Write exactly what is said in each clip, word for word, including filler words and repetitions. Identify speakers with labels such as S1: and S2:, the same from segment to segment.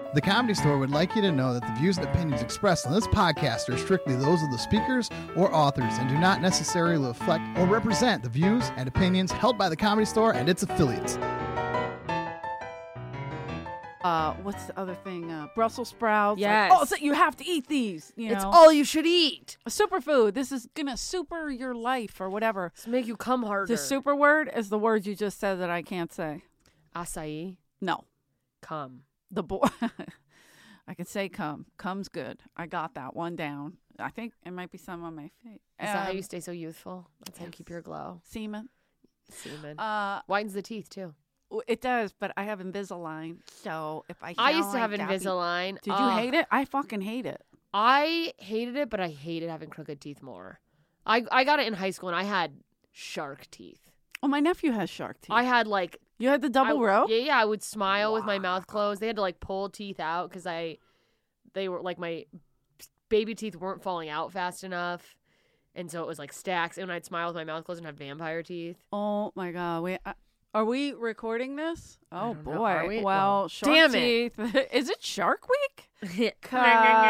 S1: The Comedy Store would like you to know that the views and opinions expressed on this podcast are strictly those of the speakers or authors and do not necessarily reflect or represent the views and opinions held by the Comedy Store and its affiliates.
S2: Uh, what's the other thing? Uh, Brussels sprouts.
S3: Yes.
S2: Like, oh, so you have to eat these. You
S3: It's
S2: know?
S3: all you should eat.
S2: A superfood. This is gonna super your life or whatever.
S3: To make you come harder.
S2: The super word is the word you just said that I can't say.
S3: Acai.
S2: No.
S3: Come.
S2: The boy. I can say come. Come's good. I got that one down. I think it might be some on my face.
S3: Is that how you stay so youthful? That's how you
S2: yes.
S3: keep your glow.
S2: Semen.
S3: Semen.
S2: Uh,
S3: Whitens the teeth, too.
S2: it does, but I have Invisalign. So if I
S3: I
S2: yell
S3: used to have
S2: like Gabby-
S3: Invisalign.
S2: Did you
S3: Ugh.
S2: hate it? I fucking hate it.
S3: I hated it, but I hated having crooked teeth more. I I got it in high school, and I had shark teeth.
S2: Oh, my nephew has shark teeth.
S3: I had, like...
S2: you had the double
S3: I,
S2: row?
S3: Yeah, yeah. I would smile with my mouth closed. They had to, like, pull teeth out because I... They were, like, my baby teeth weren't falling out fast enough. And so it was, like, stacks. And I'd smile with my mouth closed and have vampire teeth.
S2: Oh, my God. Wait, uh, are we recording this? Oh,
S3: don't know.
S2: boy.
S3: Are we?
S2: Well,
S3: Well,
S2: shark
S3: damn
S2: teeth. Is it Shark Week? 'Cause-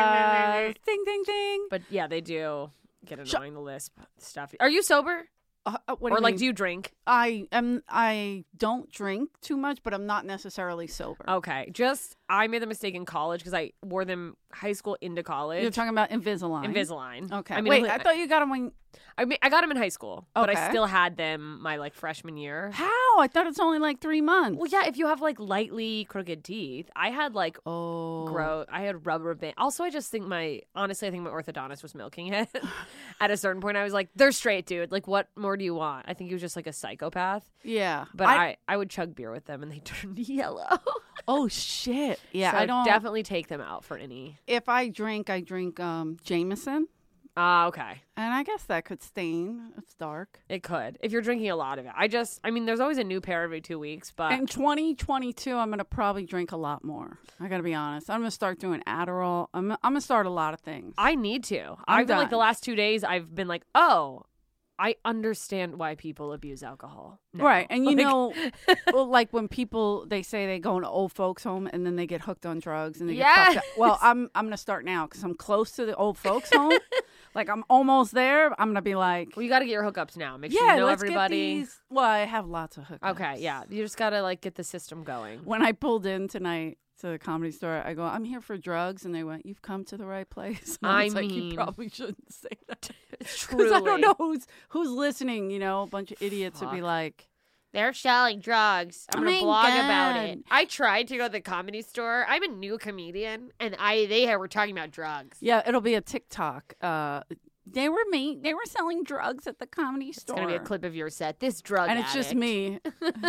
S2: ding, ding, ding.
S3: But, yeah, they do get
S2: Sh-
S3: annoying, the lisp stuff. Are you sober?
S2: Uh, uh, what do
S3: or,
S2: you
S3: like,
S2: mean?
S3: do you drink?
S2: I am. I don't drink too much, but I'm not necessarily sober.
S3: Okay. Just, I made the mistake in college because I wore them high school into college.
S2: You're talking about Invisalign.
S3: Invisalign.
S2: Okay.
S3: I mean,
S2: Wait,
S3: I,
S2: I thought you got them when.
S3: I mean, I got them in high school, but
S2: Okay.
S3: I still had them my like freshman year.
S2: How? I thought it's only like three months.
S3: Well, yeah, if you have like lightly crooked teeth, I had like
S2: Oh.
S3: gross. I had rubber band. Also, I just think my honestly, I think my orthodontist was milking it. At a certain point, I was like, "They're straight, dude. Like, what more do you want?" I think he was just like a psychopath.
S2: Yeah.
S3: But I, I, would chug beer with them, and they turned yellow.
S2: Oh shit. Yeah.
S3: So
S2: I don't.
S3: definitely take them out for any.
S2: If I drink, I drink um Jameson,
S3: Ah, okay.
S2: and I guess that could stain. It's dark.
S3: It could if you're drinking a lot of it. I just, I mean, there's always a new pair every two weeks, but
S2: In twenty twenty-two, I'm gonna probably drink a lot more. I gotta be honest. I'm gonna start doing Adderall. I'm. I'm gonna start a lot of things.
S3: I need to.
S2: I'm
S3: I've been like
S2: done.
S3: the last two days. I've been like, oh, I understand why people abuse alcohol. now.
S2: Right, and you
S3: Like-
S2: know, well, like when people they say they go into old folks' home and then they get hooked on drugs and they get
S3: Yes.
S2: fucked up. Well, I'm I'm gonna start now because I'm close to the old folks' home. Like I'm almost there. I'm gonna be like,
S3: Well, you got to get your hookups now. Make sure
S2: yeah,
S3: you know
S2: let's
S3: everybody.
S2: get these. Well, I have lots of hookups.
S3: Okay, yeah, you just got to like get the system going.
S2: When I pulled in tonight to the Comedy Store, I go, I'm here for drugs, and they went, you've come to the right place. And I,
S3: I
S2: was like,
S3: mean-
S2: you probably shouldn't say that.
S3: Truly,
S2: Because I don't know who's who's listening. You know, a bunch of idiots would be
S3: Fuck.
S2: like,
S3: They're selling drugs. I'm
S2: Oh
S3: gonna
S2: my
S3: blog about
S2: God.
S3: it. I tried to go to the Comedy Store. I'm a new comedian, and I they were talking about drugs.
S2: yeah, it'll be a TikTok. Uh, they were me. They were selling drugs at the Comedy
S3: It's
S2: Store.
S3: gonna be a clip of your set. This drug,
S2: and it's just
S3: addict.
S2: me.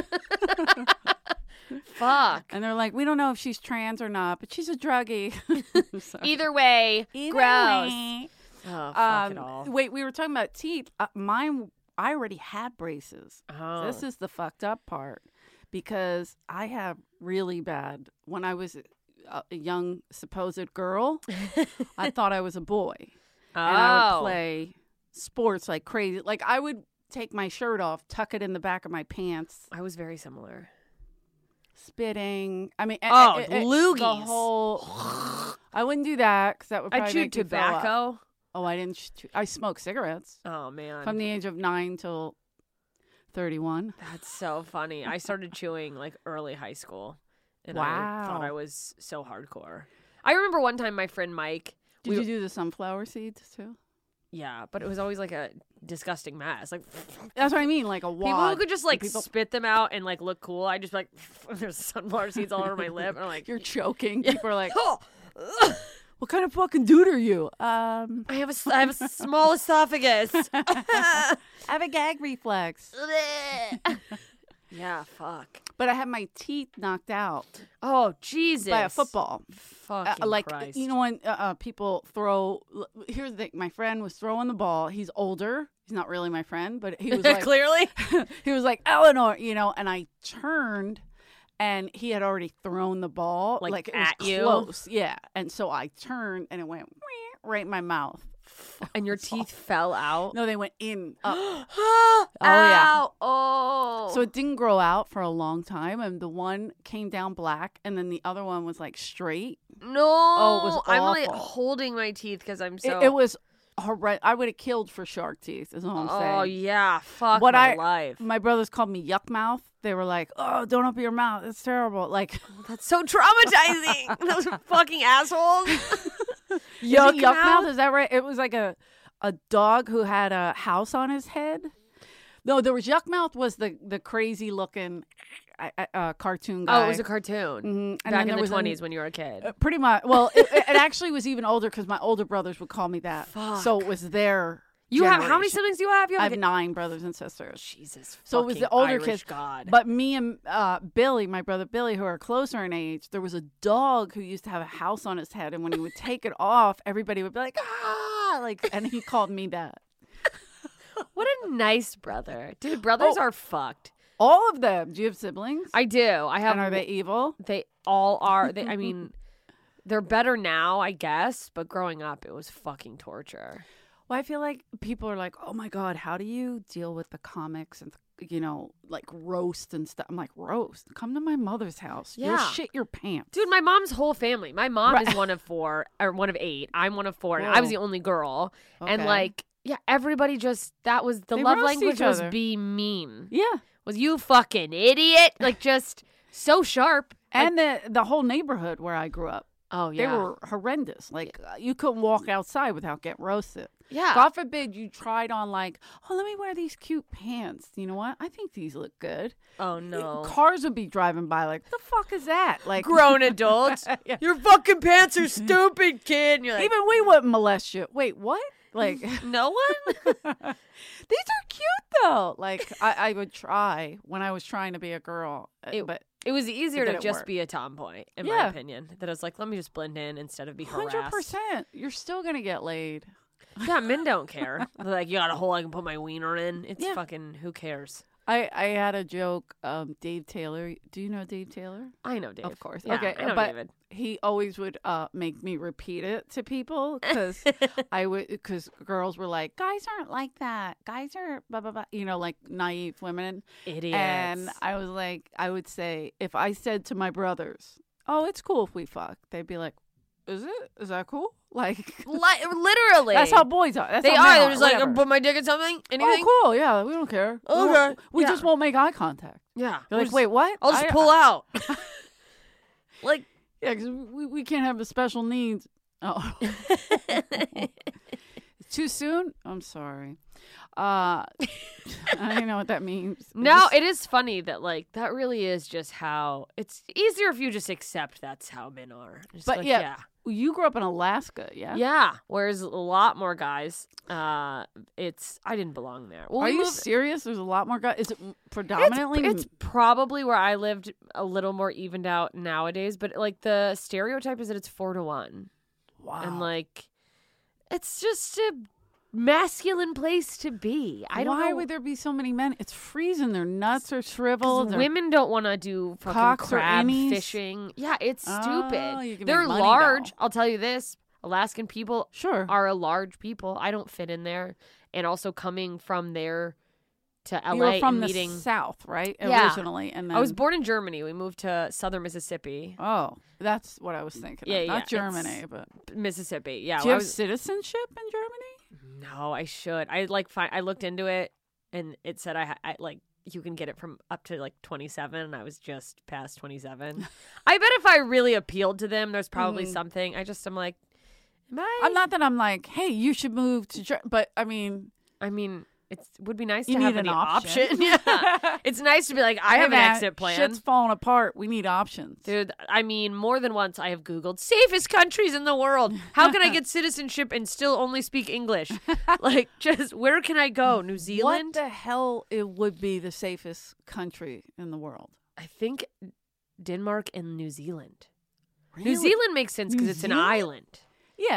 S3: Fuck.
S2: And they're like, we don't know if she's trans or not, but she's a druggie. So-
S3: Either way,
S2: Either
S3: gross.
S2: way.
S3: Oh, fuck
S2: Um,
S3: it all.
S2: Wait, we were talking about teeth. Uh, mine, I already had braces.
S3: Oh.
S2: This is the fucked up part because I have really bad. When I was a, a young supposed girl, I thought I was a boy,
S3: oh.
S2: and I would play sports like crazy. Like I would take my shirt off, tuck it in the back of my pants,
S3: I was very similar.
S2: spitting. I mean,
S3: Oh,
S2: eh, eh, eh,
S3: loogies.
S2: The whole. I wouldn't do that because that would.
S3: I
S2: Probably
S3: chewed
S2: make me throw up.
S3: tobacco.
S2: Oh, I didn't. Chew, I smoked cigarettes
S3: Oh man,
S2: from the age of nine till thirty-one.
S3: that's so funny. I started chewing like early high school, and I thought
S2: Wow.
S3: I was so hardcore. I remember one time my friend Mike.
S2: Did
S3: we
S2: you
S3: were-
S2: do the sunflower seeds too?
S3: Yeah, but it was always like a disgusting mess. Like
S2: That's what I mean, like a wad.
S3: people who could just like
S2: people-
S3: spit them out and like look cool. I just be like there's sunflower seeds all over my lip, and I'm like,
S2: You're choking.
S3: Yeah.
S2: People are like,
S3: oh,
S2: "What kind of fucking dude are you?" Um,
S3: I have a s- I have a small esophagus.
S2: I have a gag reflex.
S3: Yeah, fuck.
S2: But I had my teeth knocked out
S3: Oh Jesus!
S2: by a football. Uh,
S3: Fucking
S2: like
S3: Christ.
S2: you know when uh, uh, people throw. Here's the thing: my friend was throwing the ball. He's older. He's not really my friend, but he was like,
S3: clearly.
S2: he was like Eleanor, you know. And I turned, and he had already thrown the ball,
S3: Like,
S2: like it
S3: at
S2: was
S3: you?
S2: close, yeah. And so I turned, and it went right in my mouth.
S3: And your teeth fell out?
S2: No, they went in. Up.
S3: oh,
S2: yeah.
S3: Oh.
S2: So it didn't grow out for a long time, and the one came down black, and then the other one was like straight.
S3: No.
S2: Oh, it was
S3: I'm like
S2: awful.
S3: holding my teeth because I'm so.
S2: It, it was horrendous. I would have killed for shark teeth, is all I'm saying.
S3: Oh, yeah. Fuck
S2: What
S3: my
S2: I-
S3: life.
S2: My brothers called me yuck mouth. They were like, "Oh, don't open your mouth. It's terrible." Like,
S3: That's so traumatizing. Those fucking assholes.
S2: yuck,
S3: it
S2: yuck
S3: mouth?
S2: mouth. Is that right? It was like a a dog who had a house on his head. No, there was yuck mouth. Was the the crazy looking uh, uh, cartoon guy?
S3: Oh, it was a cartoon.
S2: Mhm. And
S3: Back
S2: then
S3: in
S2: there
S3: the
S2: was an-
S3: twenties when you were a kid.
S2: Uh, pretty much. Well, it, it actually was even older because my older brothers would call me that.
S3: Fuck.
S2: So it was their.
S3: You have how many
S2: generation.
S3: siblings do you have? You
S2: I
S3: have
S2: have nine brothers and sisters.
S3: Jesus.
S2: So it was the
S3: fucking
S2: older
S3: Irish
S2: kids.
S3: God.
S2: But me and uh, Billy, my brother Billy, who are closer in age, there was a dog who used to have a house on his head, and when he would take it off, everybody would be like, ah, like, and he called me that.
S3: What a nice brother, dude. Brothers
S2: Oh.
S3: are fucked.
S2: All of them. Do you have siblings?
S3: I do. I have.
S2: And are they evil?
S3: They all are. They, I mean, they're better now, I guess. But growing up, it was fucking torture.
S2: Well, I feel like people are like, oh my God, how do you deal with the comics and, you know, like roast and stuff? I'm like, roast? Come to my mother's house. You'll
S3: Yeah.
S2: shit your pants.
S3: Dude, my mom's whole family. My mom
S2: Right.
S3: is one of four, or one of eight. I'm one of four, and I was
S2: Whoa.
S3: the only girl. And
S2: Okay.
S3: like, yeah, everybody just that was the
S2: They
S3: love
S2: roast
S3: language
S2: each
S3: was
S2: other.
S3: be mean.
S2: Yeah.
S3: Was you fucking idiot? Like just so sharp.
S2: And the, the whole neighborhood where I grew up,
S3: Oh
S2: they
S3: yeah,
S2: were horrendous. Like, uh, you couldn't walk outside without getting roasted.
S3: yeah.
S2: God forbid you tried on like, oh, let me wear these cute pants. You know what? I think these look good.
S3: Oh no.
S2: Cars would be driving by like, the fuck is that? Like,
S3: Grown adults.
S2: Yeah.
S3: Your fucking pants are stupid, kid. And you're like,
S2: even we wouldn't molest you. Wait, what? Like,
S3: no one?
S2: these are cute though. Like, I, I would try when I was trying to be a girl, uh,
S3: It-
S2: but
S3: It was easier to
S2: didn't
S3: just
S2: work.
S3: be a tomboy, in my
S2: Yeah.
S3: opinion. That I was like, let me just blend in instead of be harassed.
S2: hundred percent, you're still gonna get laid.
S3: Yeah, men don't care. They're like, you got a hole I can put my wiener in. It's
S2: Yeah.
S3: fucking, who cares?
S2: I, I had a joke. Um, Dave Taylor. Do you know Dave Taylor?
S3: I know Dave.
S2: Of course.
S3: Yeah,
S2: Okay,
S3: I know
S2: but
S3: David.
S2: he always would uh, make me repeat it to people because I would because girls were like, guys aren't like that. Guys are blah blah blah. You know, like naive women.
S3: Idiots.
S2: And I was like, I would say if I said to my brothers, "Oh, it's cool if we fuck," they'd be like, "Is it? Is that cool?" Like,
S3: Li- literally.
S2: that's how boys are. That's
S3: they
S2: how
S3: are.
S2: men
S3: They're just like,
S2: whatever.
S3: put my dick in something? Anything?
S2: Oh, cool. Yeah, we don't care. We
S3: Okay.
S2: won't- We
S3: Yeah.
S2: just won't make eye contact.
S3: Yeah.
S2: You're
S3: We'll
S2: like, wait, what?
S3: I'll just
S2: I-
S3: pull out. like,
S2: Yeah, because we, we can't have the special needs. Oh. Too soon? I'm sorry. Uh, I don't know what that means.
S3: no,
S2: Just-
S3: it is funny that, like, that really is just how it's easier if you just accept that's how men are. Just
S2: But
S3: like,
S2: yeah,
S3: yeah.
S2: you grew up in Alaska, yeah?
S3: Yeah. Whereas a lot more guys, uh, it's, I didn't belong there. Well,
S2: Are
S3: we
S2: you
S3: moved-
S2: serious? There's a lot more guys. Is it
S3: It's,
S2: predominantly?
S3: it's probably where I lived a little more evened out nowadays, but like the stereotype is that it's four to one.
S2: wow.
S3: And like, it's just a masculine place to be. I don't
S2: Why
S3: know.
S2: would there be so many men? It's freezing. Their nuts are
S3: 'Cause
S2: shriveled. Their-
S3: women don't want to do fucking
S2: cocks or
S3: crab
S2: innies?
S3: fishing. Yeah, it's
S2: Oh,
S3: stupid.
S2: you can
S3: They're
S2: make money,
S3: large.
S2: though.
S3: I'll tell you this. Alaskan people
S2: Sure.
S3: are a large people. I don't fit in there. And also coming from there to L A
S2: You were from
S3: and
S2: the
S3: meeting.
S2: South, right?
S3: Yeah.
S2: Originally. And then,
S3: I was born in Germany. We moved to southern Mississippi.
S2: Oh, that's what I was thinking.
S3: Yeah,
S2: of.
S3: yeah,
S2: Not
S3: it's-
S2: Germany, but.
S3: Mississippi. Yeah.
S2: Do you
S3: I
S2: have
S3: was-
S2: citizenship in Germany?
S3: No, I should. I like find I looked into it and it said I, ha- I like you can get it from up to like twenty-seven and I was just past twenty-seven. I bet if I really appealed to them there's probably
S2: Mhm.
S3: something. I just I'm like am I
S2: I'm not that I'm like, hey, you should move to Germany. But, I mean,
S3: I mean it would be nice
S2: you
S3: to
S2: need
S3: have
S2: an
S3: any
S2: option.
S3: yeah. It's nice to be like I
S2: Hey,
S3: have
S2: man,
S3: an exit plan.
S2: Shit's falling apart. We need options.
S3: Dude, I mean, more than once I have Googled safest countries in the world. How can I get citizenship and still only speak English? Like, just where can I go? New Zealand?
S2: What the hell it would be the safest country in the world?
S3: I think Denmark and New Zealand.
S2: Really?
S3: New Zealand makes sense because
S2: New
S3: it's an
S2: Zealand?
S3: island.
S2: Yeah,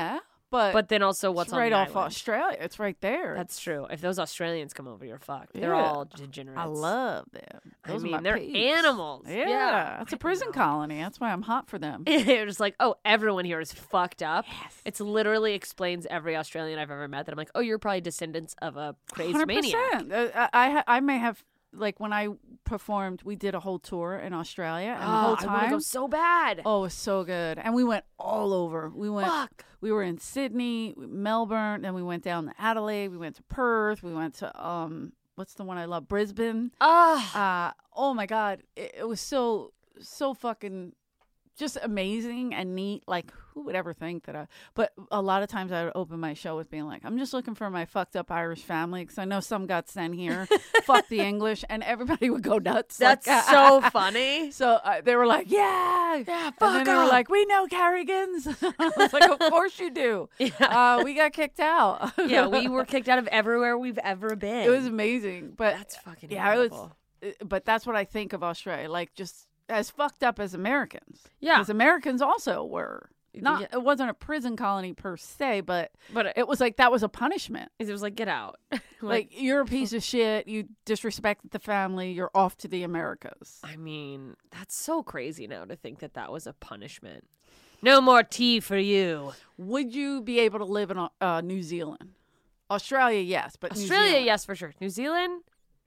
S2: but
S3: But then also, what's
S2: it's
S3: on
S2: right
S3: the
S2: off
S3: island?
S2: Australia. It's right there.
S3: That's true. If those Australians come over, you're fucked. They're
S2: Yeah.
S3: all degenerates.
S2: I love them.
S3: I
S2: Those are
S3: mean,
S2: my
S3: they're
S2: peeps.
S3: animals.
S2: Yeah,
S3: Yeah.
S2: it's
S3: I
S2: a prison
S3: know.
S2: colony. That's why I'm hot for them.
S3: You're just like, oh, everyone here is fucked up.
S2: Yes.
S3: It's literally explains every Australian I've ever met that I'm like, oh, you're probably descendants of a crazed
S2: one hundred
S3: maniac.
S2: percent. Uh, I, I I may have like when I performed, we did a whole tour in Australia, and the
S3: Oh,
S2: whole
S3: I want to
S2: time,
S3: go so bad.
S2: oh, it was so good, and we went all over. We went.
S3: Fuck.
S2: We were in Sydney, Melbourne, then we went down to Adelaide. We went to Perth. We went to um, what's the one I love, Brisbane.
S3: Ah.
S2: Uh, oh my God, it, it was so so fucking just amazing and neat. Like, who would ever think that I, but a lot of times I would open my show with being like, I'm just looking for my fucked up Irish family because I know some got sent here. Fuck the English. And everybody would go nuts.
S3: That's
S2: like,
S3: so funny.
S2: So uh, they were like, yeah.
S3: Yeah,
S2: And
S3: fuck
S2: then they were
S3: 'em.
S2: like, we know Carrigans. I was like, of course you do.
S3: Yeah.
S2: Uh, we got kicked out.
S3: Yeah, we were kicked out of everywhere we've ever been.
S2: It was amazing. But
S3: That's fucking
S2: yeah, it was.
S3: incredible.
S2: uh, But that's what I think of Australia. Like, just as fucked up as Americans.
S3: Yeah.
S2: Because Americans also were. Not,
S3: Yeah.
S2: It wasn't a prison colony per se, but
S3: But it,
S2: it was like that was a punishment.
S3: it was like, get out.
S2: Like, you're a piece of shit. You disrespected the family. You're off to the Americas.
S3: I mean, that's so crazy now to think that that was a punishment. No more tea for you.
S2: Would you be able to live in uh, New Zealand? Australia, yes, but New
S3: Australia,
S2: Zealand,
S3: yes, for sure. New Zealand,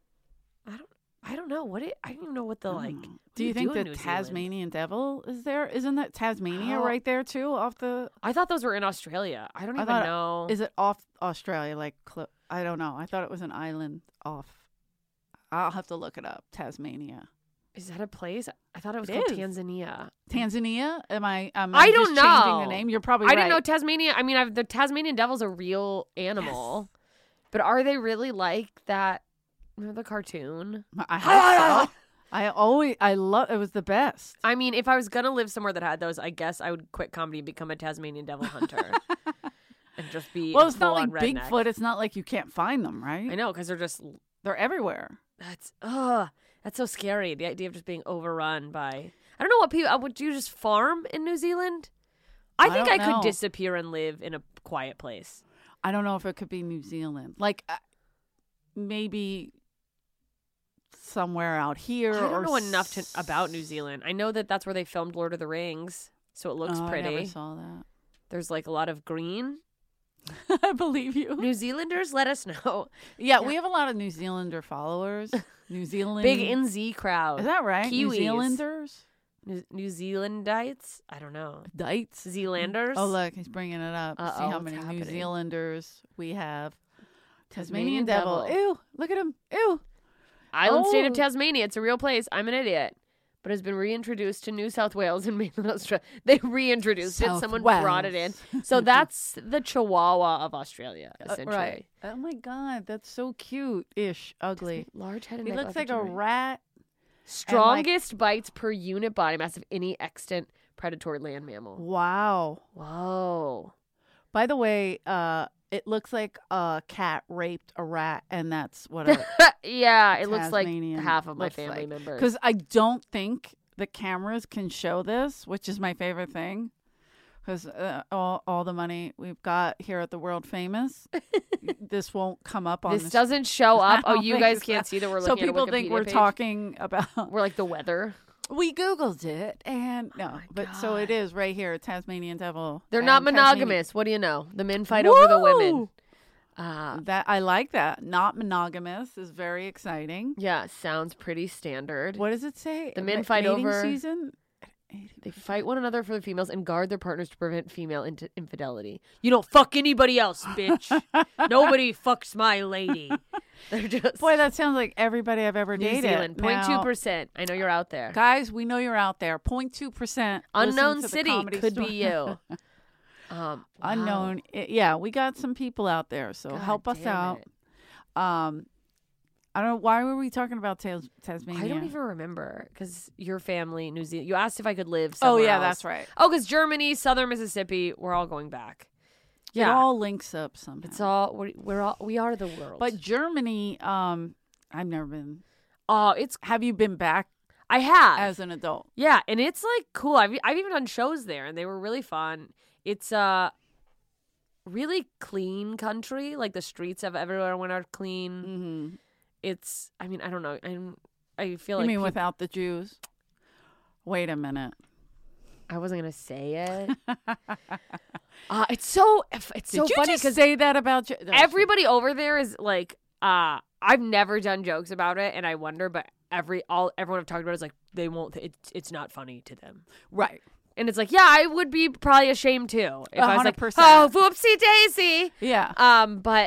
S3: I don't. I don't know what it. I don't even know what the
S2: I don't
S3: like.
S2: know.
S3: what
S2: Do you
S3: do
S2: think
S3: in
S2: the
S3: New Zealand?
S2: Tasmanian devil is there? Isn't that Tasmania
S3: How-
S2: right there too? Off the
S3: I thought those were in Australia. I don't
S2: I
S3: even
S2: thought it-
S3: know.
S2: is it off Australia? Like cl- I don't know. I thought it was an island off. I'll have to look it up. Tasmania,
S3: Is that a place? I thought it was
S2: It
S3: called
S2: is.
S3: Tanzania.
S2: Tanzania. Am I? Am
S3: I
S2: I
S3: don't
S2: just changing
S3: know.
S2: the name. You're probably
S3: I
S2: right.
S3: didn't know Tasmania. I mean, I've, the Tasmanian devil's a real animal, but are they really like that? Remember the cartoon?
S2: I hope so. I always. I love. It was the best.
S3: I mean, if I was gonna live somewhere that had those, I guess I would quit comedy and become a Tasmanian devil hunter and just be.
S2: Well,
S3: a
S2: it's not like
S3: full-on redneck.
S2: Bigfoot. It's not like you can't find them, right?
S3: I know, because they're just.
S2: They're everywhere.
S3: That's ugh. That's so scary. The idea of just being overrun by. I don't know what people. uh, Would you just farm in New Zealand? I
S2: I
S3: think I,
S2: don't
S3: could
S2: know.
S3: disappear and live in a quiet place.
S2: I don't know if it could be New Zealand. Like uh, maybe somewhere out here.
S3: I don't
S2: or
S3: know enough to,
S2: s-
S3: about New Zealand. I know that that's where they filmed Lord of the Rings, so it looks
S2: Oh, I
S3: pretty.
S2: never saw that.
S3: There's like a lot of green.
S2: I believe you.
S3: New Zealanders, let us know.
S2: Yeah, we have a lot of New Zealander followers. New Zealand.
S3: Big N Z crowd.
S2: Is that right? New
S3: Kiwis.
S2: Zealanders?
S3: New, New Zealandites? I don't know.
S2: Dites?
S3: Zealanders?
S2: Oh, look, he's bringing it up.
S3: Uh-oh,
S2: See how
S3: what's
S2: many New
S3: happening?
S2: Zealanders we have.
S3: Tasmanian
S2: Tasmanian devil.
S3: devil.
S2: Ew, look at him. Ew.
S3: Island state of
S2: Oh.
S3: Tasmania. It's a real place. I'm an idiot. But has been reintroduced to New South Wales and mainland Australia. They reintroduced it.
S2: South
S3: Someone brought it in.
S2: Wales.
S3: So that's the Chihuahua of Australia,
S2: Uh,
S3: essentially.
S2: right. Oh my God, that's so cute-ish. Ugly.
S3: Large headed.
S2: He looks like a rat.
S3: Strongest bites per unit body mass of any extant predatory land mammal.
S2: Wow.
S3: Whoa.
S2: By the way, uh, it looks like a cat raped a rat, and that's what a
S3: Yeah, it looks like
S2: Tasmanian
S3: half of my
S2: looks
S3: family
S2: like.
S3: members.
S2: Because I don't think the cameras can show this, which is my favorite thing. Because uh, all all the money we've got here at the World Famous, this won't come up on
S3: this
S2: this.
S3: doesn't show
S2: I
S3: up. Oh,
S2: don't
S3: you
S2: think
S3: guys
S2: so.
S3: can't see that we're
S2: So
S3: looking
S2: people
S3: at a
S2: think
S3: Wikipedia
S2: we're
S3: page.
S2: talking about.
S3: We're like the weather.
S2: We Googled it, and no,
S3: my
S2: but so it
S3: God.
S2: is right here, Tasmanian devil.
S3: They're
S2: and
S3: not
S2: Tasmanian-
S3: monogamous. What do you know? The men fight over the women.
S2: Woo!
S3: Uh,
S2: That I like that. Not monogamous is very exciting.
S3: yeah, sounds pretty standard.
S2: What does it say?
S3: The men
S2: Ma-
S3: fight
S2: mating
S3: over-
S2: season.
S3: They fight one another for the females and guard their partners to prevent female in- infidelity. You don't fuck anybody else, bitch. Nobody fucks my lady. They're just
S2: Boy, that sounds like everybody I've ever
S3: New
S2: dated.
S3: Zealand, zero point two
S2: Now,
S3: percent. I know you're out there.
S2: guys, we know you're out there. zero point two percent.
S3: Unknown city could be you. Um,
S2: Unknown. I- Yeah, we got some people out there, so
S3: God
S2: help us
S3: damn
S2: out.
S3: it.
S2: Um, I don't know. Why were we talking about Tas- Tasmania?
S3: I don't even remember because your family, New Zealand. You asked if I could live.
S2: Oh,
S3: Somewhere
S2: yeah,
S3: else.
S2: that's right.
S3: Oh, because Germany, Southern Mississippi, we're all going back.
S2: It
S3: Yeah,
S2: all links up somehow.
S3: it's all we're, we're all we are the world.
S2: But Germany, um, I've never been.
S3: oh, it's
S2: Have you been back
S3: I have
S2: as an adult?
S3: yeah, and it's like cool. I've I've even done shows there, and they were really fun. It's uh, really clean country. Like the streets of everyone are clean.
S2: Mm-hmm.
S3: It's, I mean, I don't know. I'm, I feel
S2: You
S3: like
S2: mean
S3: peop-
S2: without the Jews? Wait a minute.
S3: I wasn't gonna say it. uh, it's so it's
S2: Did
S3: so
S2: you
S3: funny
S2: just
S3: because
S2: say that about Ju-
S3: everybody over there is like, uh, I've never done jokes about it, and I wonder, but every all everyone I've talked about is like they won't. It's it's not funny to them,
S2: right?
S3: and it's like, yeah, I would be probably ashamed too if I was like,
S2: one hundred percent.
S3: oh, whoopsie daisy.
S2: Yeah.
S3: Um, but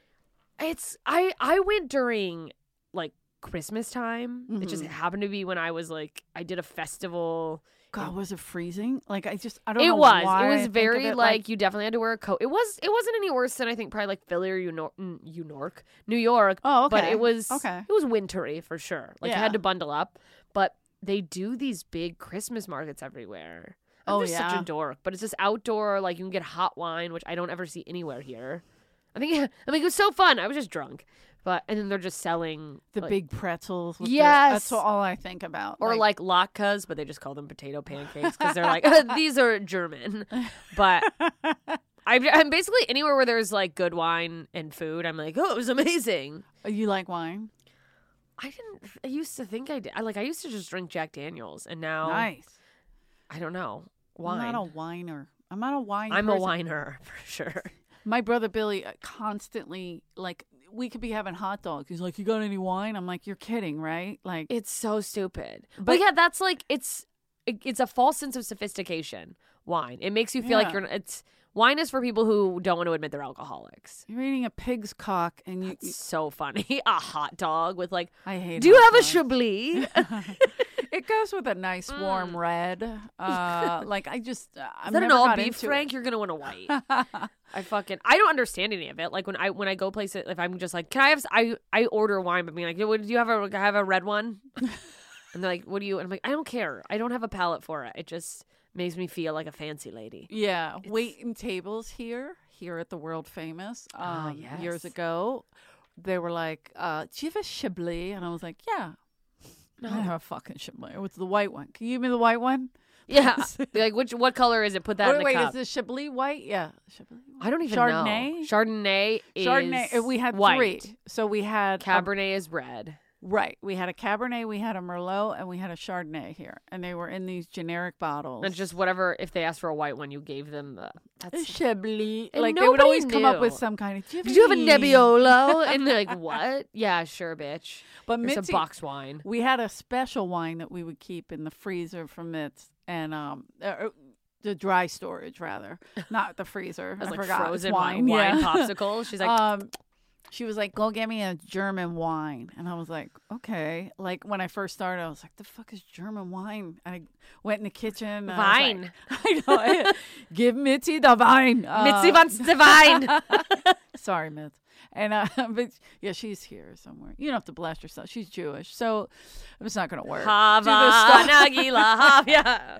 S3: it's I I went during like Christmas time. It just
S2: Mhm.
S3: happened to be when I was like I did a festival.
S2: God, was it freezing? Like I just I don't
S3: It
S2: know
S3: was.
S2: why
S3: It
S2: I
S3: was
S2: think of
S3: very
S2: it
S3: like, you definitely had to wear a coat. It was. It wasn't any worse than I think probably like Philly or New York, New York, New York.
S2: Oh, okay.
S3: But it was
S2: okay.
S3: It was wintry for sure. Like you
S2: Yeah.
S3: had to bundle up. But they do these big Christmas markets everywhere. I'm
S2: Oh,
S3: just such
S2: yeah?
S3: a dork. But it's just outdoor. Like you can get hot wine, which I don't ever see anywhere here. I think. I mean, it was so fun. I was just drunk. But and then they're just selling
S2: The
S3: like,
S2: big pretzels. With the-
S3: Yes.
S2: that's all I think about.
S3: or like latkes, but they just call them potato pancakes because they're like these are German. But I'm, I'm basically anywhere where there's like good wine and food. I'm like, oh, it was amazing.
S2: you like wine?
S3: I didn't. I used to think I did. I like. I used to just drink Jack Daniels, and now
S2: Nice.
S3: I don't know wine.
S2: I'm not a whiner. I'm not a wine.
S3: I'm a
S2: person.
S3: whiner for sure.
S2: My brother Billy uh, constantly like we could be having hot dogs. He's like, "You got any wine?" I'm like, "You're kidding, right?" Like,
S3: It's so stupid. But,
S2: But-
S3: yeah, that's like it's it, it's a false sense of sophistication. Wine. It makes you feel like
S2: Yeah.
S3: you're. It's wine is for people who don't want to admit they're alcoholics.
S2: you're eating a pig's cock, and you.
S3: It's so funny. A hot dog with like.
S2: I hate.
S3: Do you
S2: hot
S3: have a
S2: dogs.
S3: Chablis?
S2: It goes with a nice warm
S3: Mm.
S2: red. Uh, like I just, uh, I've
S3: Is that an
S2: never
S3: all
S2: got
S3: beef,
S2: into
S3: Frank?
S2: it.
S3: You're gonna want a white. I fucking I don't understand any of it. Like when I when I go places, if I'm just like, can I have? s- I I order wine, but being like, do you have a have a red one? And they're like, what do you? And I'm like, I don't care. I don't have a palate for it. It just makes me feel like a fancy lady.
S2: Yeah,
S3: It's-
S2: waiting tables here, here at the world famous. Um,
S3: Ah,
S2: Years
S3: yes.
S2: ago, they were like, uh, "Do you have a Chablis?" And I was like, "Yeah." I don't have a fucking Chablis. What's the white one? Can you give me the white one?
S3: Yeah. They're like, which what color is it? Put that
S2: wait,
S3: in the
S2: wait,
S3: cup.
S2: is the Chablis white? Yeah, Chablis.
S3: I don't even
S2: Chardonnay?
S3: know. Chardonnay is
S2: Chardonnay. uh, We had
S3: white.
S2: three. So we had a-
S3: Cabernet is red.
S2: right. We had a Cabernet, we had a Merlot, and we had a Chardonnay here, and they were in these generic bottles.
S3: And just whatever. If they asked for a white one, you gave them the.
S2: a
S3: That's,
S2: Chablis.
S3: And
S2: Like they would
S3: nobody
S2: always come up with
S3: knew.
S2: some kind of. Do you have,
S3: Did you have a
S2: any-"
S3: Nebbiolo? And they're like, what? Yeah, sure, bitch.
S2: But
S3: It's a
S2: Mitzi,
S3: box wine.
S2: we had a special wine that we would keep in the freezer from Mitz, and um, uh, the dry storage rather, not the freezer.
S3: As
S2: I
S3: like
S2: forgot. It's
S3: frozen
S2: wine.
S3: wine,
S2: yeah.
S3: popsicle. She's like,
S2: um, she was like, "Go get me a German wine," and I was like, "Okay." Like when I first started, I was like, "The fuck is German wine?" I went in the kitchen. and I was like-
S3: Wein.
S2: I know. Give Mitzi the wine. Uh,
S3: Mitzi wants the wine.
S2: Sorry, Mitz. And uh, but yeah, she's here somewhere. You don't have to blast yourself. She's Jewish, so it's not gonna work.
S3: Hava,
S2: Do the star.
S3: Nagila, Havia.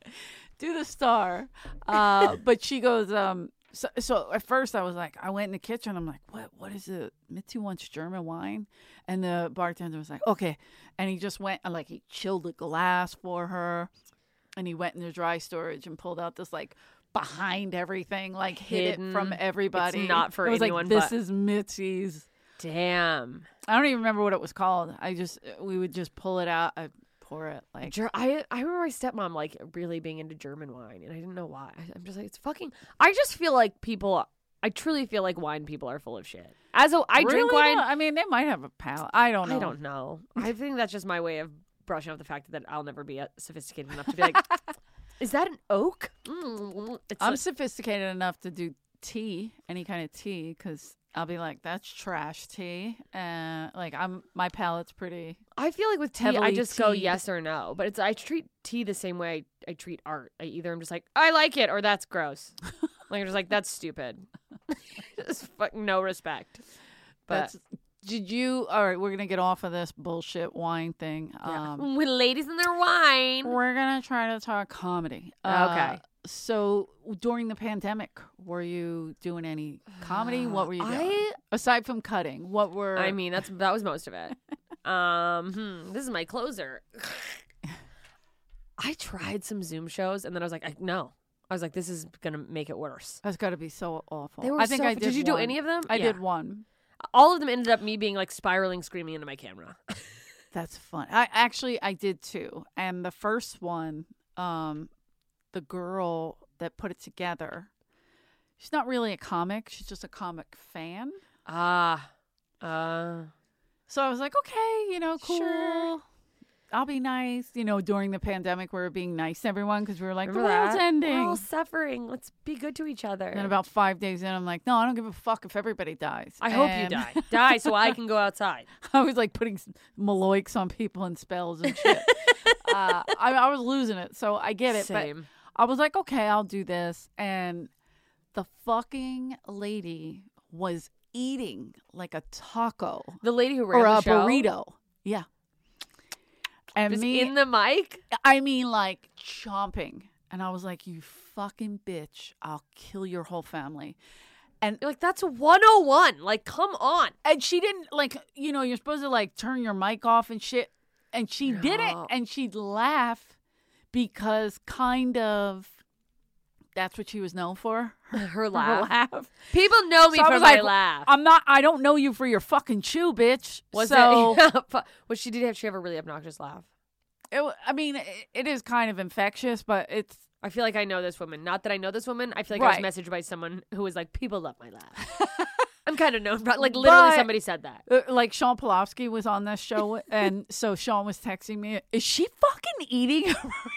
S2: Do the star. Uh, but she goes. Um. So, so at first I was like, I went in the kitchen. I'm like, what? What is it? Mitzi wants German wine, and the bartender was like, okay. And he just went and like he chilled a glass for her, and he went in the dry storage and pulled out this like. Behind everything, like hid it from
S3: Hidden.
S2: everybody.
S3: It's not for
S2: it was
S3: anyone
S2: Like, this
S3: but-
S2: is Mitzi's.
S3: Damn.
S2: I don't even remember what it was called. I just we would just pull it out, I pour it like.
S3: Ger- I I remember my stepmom like really being into German wine, and I didn't know why. I- I'm just like, it's fucking. I just feel like people. I truly feel like wine people are full of shit. As a, I drink
S2: Really?
S3: wine.
S2: No, I mean, they might have a palate. I don't know.
S3: I don't know. I think that's just my way of brushing off the fact that I'll never be uh, sophisticated enough to be like, is that an oak? Mm. It's
S2: I'm
S3: like-
S2: sophisticated enough to do tea, any kind of tea, because I'll be like, that's trash tea. And like, I'm my palate's pretty.
S3: I feel like with tea, I
S2: heavily
S3: just go
S2: tea'd.
S3: yes or no. But it's I treat tea the same way I, I treat art. I either I'm just like, I like it, or that's gross. Like I'm just like, that's stupid. Just fucking no respect. But
S2: That's. Did you? All right, we're gonna get off of this bullshit wine thing.
S3: yeah.
S2: Um,
S3: with ladies and their wine.
S2: we're gonna try to talk comedy.
S3: Okay.
S2: Uh, so during the pandemic, were you doing any comedy? What were you doing?
S3: I
S2: Aside from cutting, what were?
S3: I mean, that's that was most of it. Um, hmm, this is my closer. I tried some Zoom shows, and then I was like, I, no, I was like, this is gonna make it worse.
S2: That's got to be so awful.
S3: They were
S2: I think
S3: so
S2: I
S3: fu-
S2: did.
S3: Did you do
S2: one.
S3: any of them?
S2: I
S3: Yeah.
S2: did one.
S3: All of them ended up me being like spiraling, screaming into my camera.
S2: That's fun. I actually I did two, and the first one, um, the girl that put it together, she's not really a comic. She's just a comic fan.
S3: Ah, uh,
S2: So I was like, okay, you know, cool.
S3: Sure.
S2: I'll be nice. You know, during the pandemic, we were being nice to everyone because we were like,
S3: remember
S2: the world's
S3: that?
S2: ending.
S3: We're all suffering. Let's be good to each other.
S2: And about five days in, I'm like, no, I don't give a fuck if everybody dies.
S3: I hope you
S2: And
S3: die. Die so I can go outside.
S2: I was like putting Maloics on people and spells and shit. uh, I, I was losing it, so I get it.
S3: Same.
S2: But I was like, okay, I'll do this. And the fucking lady was eating like a taco
S3: The lady who ran
S2: or
S3: the
S2: a
S3: show
S2: burrito. Yeah. And
S3: was
S2: me,
S3: in the mic.
S2: I mean, like chomping. And I was like, you fucking bitch, I'll kill your whole family.
S3: You're like, that's one oh one. Like, come on.
S2: And she didn't, like, you know, you're supposed to, like, turn your mic off and shit. And she didn't.
S3: No.
S2: And she'd laugh because kind of that's what she was known for.
S3: Her
S2: Her
S3: laugh.
S2: laugh.
S3: People know me
S2: So I
S3: for
S2: was
S3: my
S2: like,
S3: laugh.
S2: I'm not, I don't know you for your fucking chew, bitch.
S3: Was
S2: so,
S3: it? Well, she did have. She have a really obnoxious laugh.
S2: it, wa- I mean, it, it is kind of infectious, but it's,
S3: I feel like I know this woman. Not that I know this woman. I feel like
S2: Right.
S3: I was messaged by someone who was like, people love my laugh. I'm kind of known for like literally
S2: But-
S3: somebody said that.
S2: uh, like Sean Polofsky was on this show. And so Sean was texting me, is she fucking eating?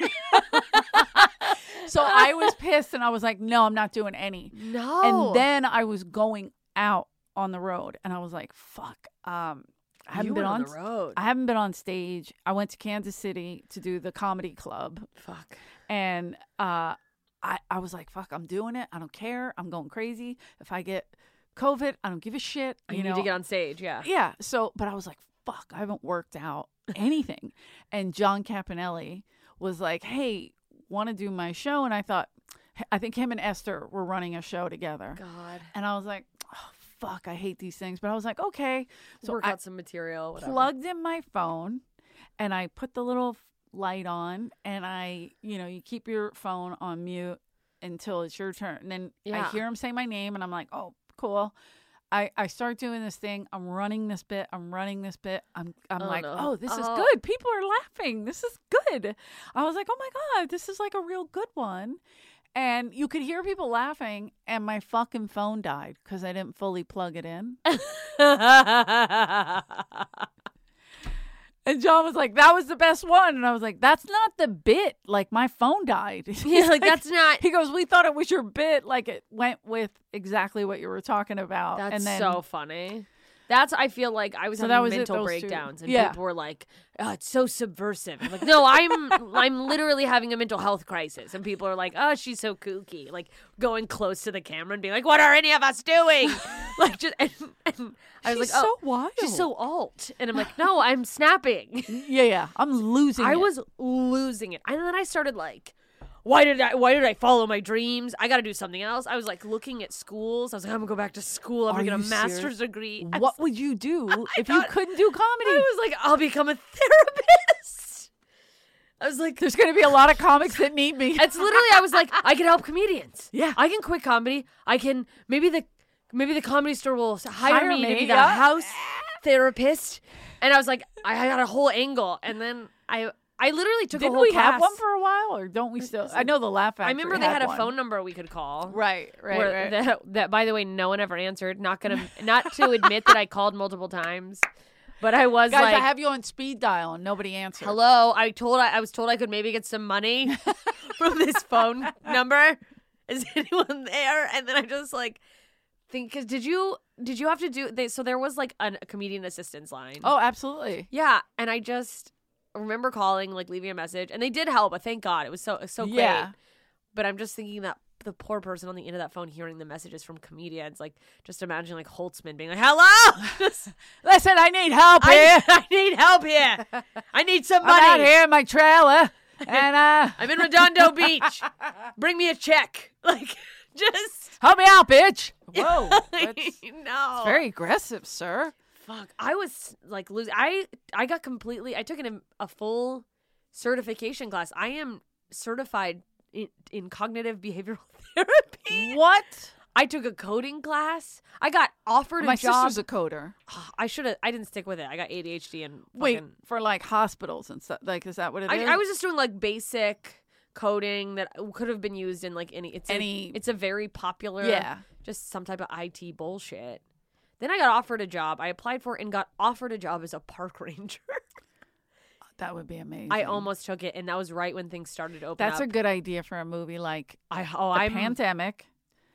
S2: So I was pissed and I was like, no, I'm not doing any.
S3: No.
S2: And then I was going out on the road and I was like, fuck. Um, I haven't
S3: you
S2: been
S3: went
S2: on,
S3: on the road.
S2: I haven't been on stage. I went to Kansas City to do the comedy club.
S3: Fuck.
S2: And uh, I, I was like, fuck, I'm doing it. I don't care. I'm going crazy. If I get COVID, I don't give a shit.
S3: You,
S2: You,
S3: need
S2: know?
S3: to get on stage. Yeah.
S2: Yeah. So, but I was like, fuck, I haven't worked out anything. And John Campanelli was like, hey, want to do my show? And I thought, I think him and Esther were running a show together.
S3: God.
S2: And I was like, oh, fuck, I hate these things. But I was like, okay. So
S3: Work
S2: I
S3: out some material. Whatever.
S2: plugged in my phone and I put the little light on and I, you know, you keep your phone on mute until it's your turn. And then
S3: Yeah.
S2: I hear him say my name and I'm like, oh, cool. I, I start doing this thing. I'm running this bit. I'm running this bit. I'm I'm
S3: Oh,
S2: like,
S3: no.
S2: oh, this is
S3: Oh.
S2: good. People are laughing. This is good. I was like, oh my God, this is like a real good one. And you could hear people laughing, and my fucking phone died because I didn't fully plug it in. And John was like, that was the best one. And I was like, that's not the bit. Like, my phone died. He's
S3: Yeah, like that's not.
S2: He goes, we thought it was your bit. Like, it went with exactly what you were talking about.
S3: That's
S2: and then,
S3: so funny. That's I feel like I was
S2: So
S3: having
S2: that was it,
S3: mental
S2: those two.
S3: breakdowns, and
S2: Yeah.
S3: people were like, "Oh, it's so subversive." I'm like, no, I'm I'm literally having a mental health crisis, and people are like, "Oh, she's so kooky," like going close to the camera and being like, "What are any of us doing?" like just and, and I was
S2: She's
S3: like,
S2: so
S3: "Oh,
S2: wild.
S3: she's so alt," and I'm like, "No, I'm snapping."
S2: Yeah, yeah. I'm losing
S3: I
S2: it.
S3: was losing it, and then I started like. Why did I? Why did I follow my dreams? I got to do something else. I was like looking at schools. I was like, I'm gonna go back to school. I'm
S2: Are
S3: gonna get a
S2: you
S3: master's
S2: serious?
S3: degree. I
S2: What would you do if you
S3: thought-
S2: couldn't do comedy?
S3: I was like, I'll become a therapist. I was like,
S2: There's going to be a lot of comics that need me.
S3: it's literally. I was like, I can help comedians.
S2: Yeah.
S3: I can quit comedy. I can maybe the maybe the Comedy Store will hire,
S2: Hire
S3: me, to
S2: me,
S3: be the
S2: yeah.
S3: house therapist. And I was like, I got a whole angle, and then I I literally took
S2: Didn't
S3: a whole
S2: we
S3: class.
S2: have one for a while, or don't we still? I know the Laugh Factory
S3: I remember they had a
S2: one.
S3: phone number we could call.
S2: Right, right,
S3: where
S2: right.
S3: That, that, by the way, no one ever answered. Not gonna, not to admit that I called multiple times, but I was
S2: Guys,
S3: like,
S2: I have you on speed dial and nobody answered.
S3: "Hello." I told, I, I was told I could maybe get some money from this phone number. Is anyone there? And then I just like think, cause did you, did you have to do? They, so there was like an, a comedian assistance line.
S2: Oh, absolutely.
S3: yeah, and I just remember calling, like leaving a message, and they did help. But thank God, it was so, it was so great.
S2: Yeah.
S3: But I'm just thinking that the poor person on the end of that phone hearing the messages from comedians, like just imagine like Holtzman being like, "Hello, Just-
S2: Listen, I need help here.
S3: I, I need help here. I need some
S2: I'm out
S3: money.
S2: here in my trailer, and uh,
S3: I'm in Redondo Beach. Bring me a check." Like just
S2: help me out, bitch. Whoa, that's
S3: no,
S2: very aggressive, sir.
S3: fuck. I was like losing. I I got completely. I took an, a full certification class. I am certified in, in cognitive behavioral therapy.
S2: What?
S3: I took a coding class. I got offered
S2: My
S3: a job.
S2: sister's a coder.
S3: I should have. I didn't stick with it. I got A D H D and
S2: Wait,
S3: fucking,
S2: for like hospitals and stuff. Like, is that what it is?
S3: I, I was just doing like basic coding that could have been used in like any. It's
S2: Any-
S3: A, it's a very popular.
S2: Yeah.
S3: Just some type of I T bullshit. Then I got offered a job. I applied for it and got offered a job as a park ranger.
S2: That would be amazing.
S3: I almost took it, and that was right when things started to open
S2: That's
S3: up.
S2: a good idea for a movie like
S3: I oh
S2: the
S3: I'm
S2: pandemic.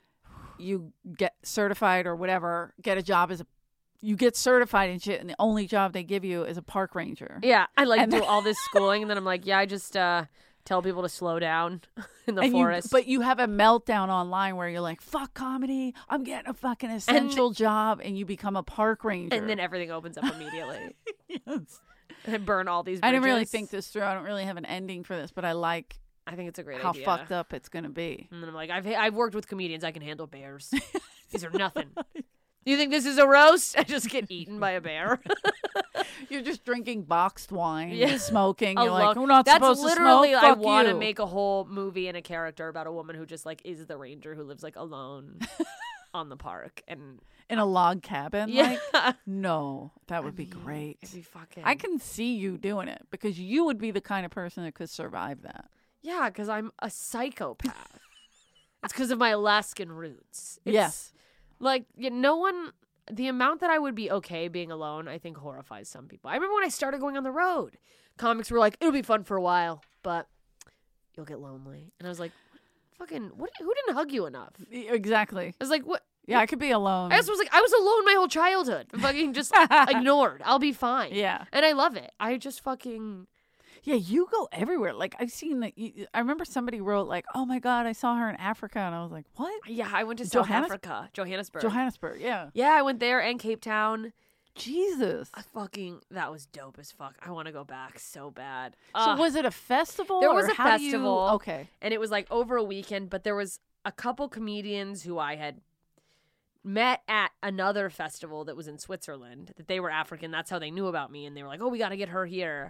S2: You get certified or whatever, get a job as a, you get certified and shit, and the only job they give you is a park ranger.
S3: yeah. I like
S2: And
S3: do
S2: then-
S3: all this schooling, and then I'm like, yeah, I just uh, tell people to slow down in the
S2: And you-
S3: forest.
S2: but you have a meltdown online where you're like, fuck comedy, I'm getting a fucking essential job, and you become a park ranger.
S3: and then everything opens up immediately.
S2: yes.
S3: And burn all these.
S2: I didn't really
S3: bridges.
S2: think this through. I don't really have an ending for this, but I like
S3: I think it's a great
S2: how
S3: idea.
S2: fucked up it's going to be.
S3: And then I'm like, I've I've worked with comedians. I can handle bears. These are nothing. You think this is a roast? I just get eaten by a bear.
S2: You're just drinking boxed wine,
S3: Yeah.
S2: and smoking.
S3: A
S2: You're like,
S3: lo-
S2: we're not
S3: That's
S2: supposed
S3: literally.
S2: to smoke.
S3: I
S2: Fuck
S3: want to
S2: you.
S3: make a whole movie and a character about a woman who just like is the ranger who lives like alone on the park and
S2: in a log cabin.
S3: yeah.
S2: Like, no, that would be
S3: mean,
S2: great.
S3: It'd be fucking.
S2: I can see you doing it because you would be the kind of person that could survive that.
S3: Yeah, because I'm a psychopath. It's because of my Alaskan roots. It's,
S2: Yes.
S3: Like, you no one, the amount that I would be okay being alone, I think horrifies some people. I remember when I started going on the road, comics were like, it'll be fun for a while, but you'll get lonely. And I was like, fucking, what? Who didn't hug you enough?
S2: E- Exactly.
S3: I was like, what?
S2: Yeah, I could be alone.
S3: I just was like, I was alone my whole childhood. Fucking just ignored. I'll be fine.
S2: Yeah.
S3: And I love it. I just fucking.
S2: Yeah, you go everywhere. Like, I've seen that. You, I remember somebody wrote, like, oh my God, I saw her in Africa. And I was like, what?
S3: Yeah, I went to South
S2: Johannes-
S3: Africa, Johannesburg.
S2: Johannesburg. Yeah.
S3: Yeah, I went there and Cape Town.
S2: Jesus.
S3: I fucking that was dope as fuck. I want to go back so bad.
S2: So
S3: Ugh.
S2: was it a festival?
S3: There
S2: or
S3: was a
S2: how do you-
S3: festival.
S2: Okay.
S3: And it was like over a weekend, but there was a couple comedians who I had met at another festival that was in Switzerland that they were African. That's how they knew about me, and they were like, "Oh, we got to get her here."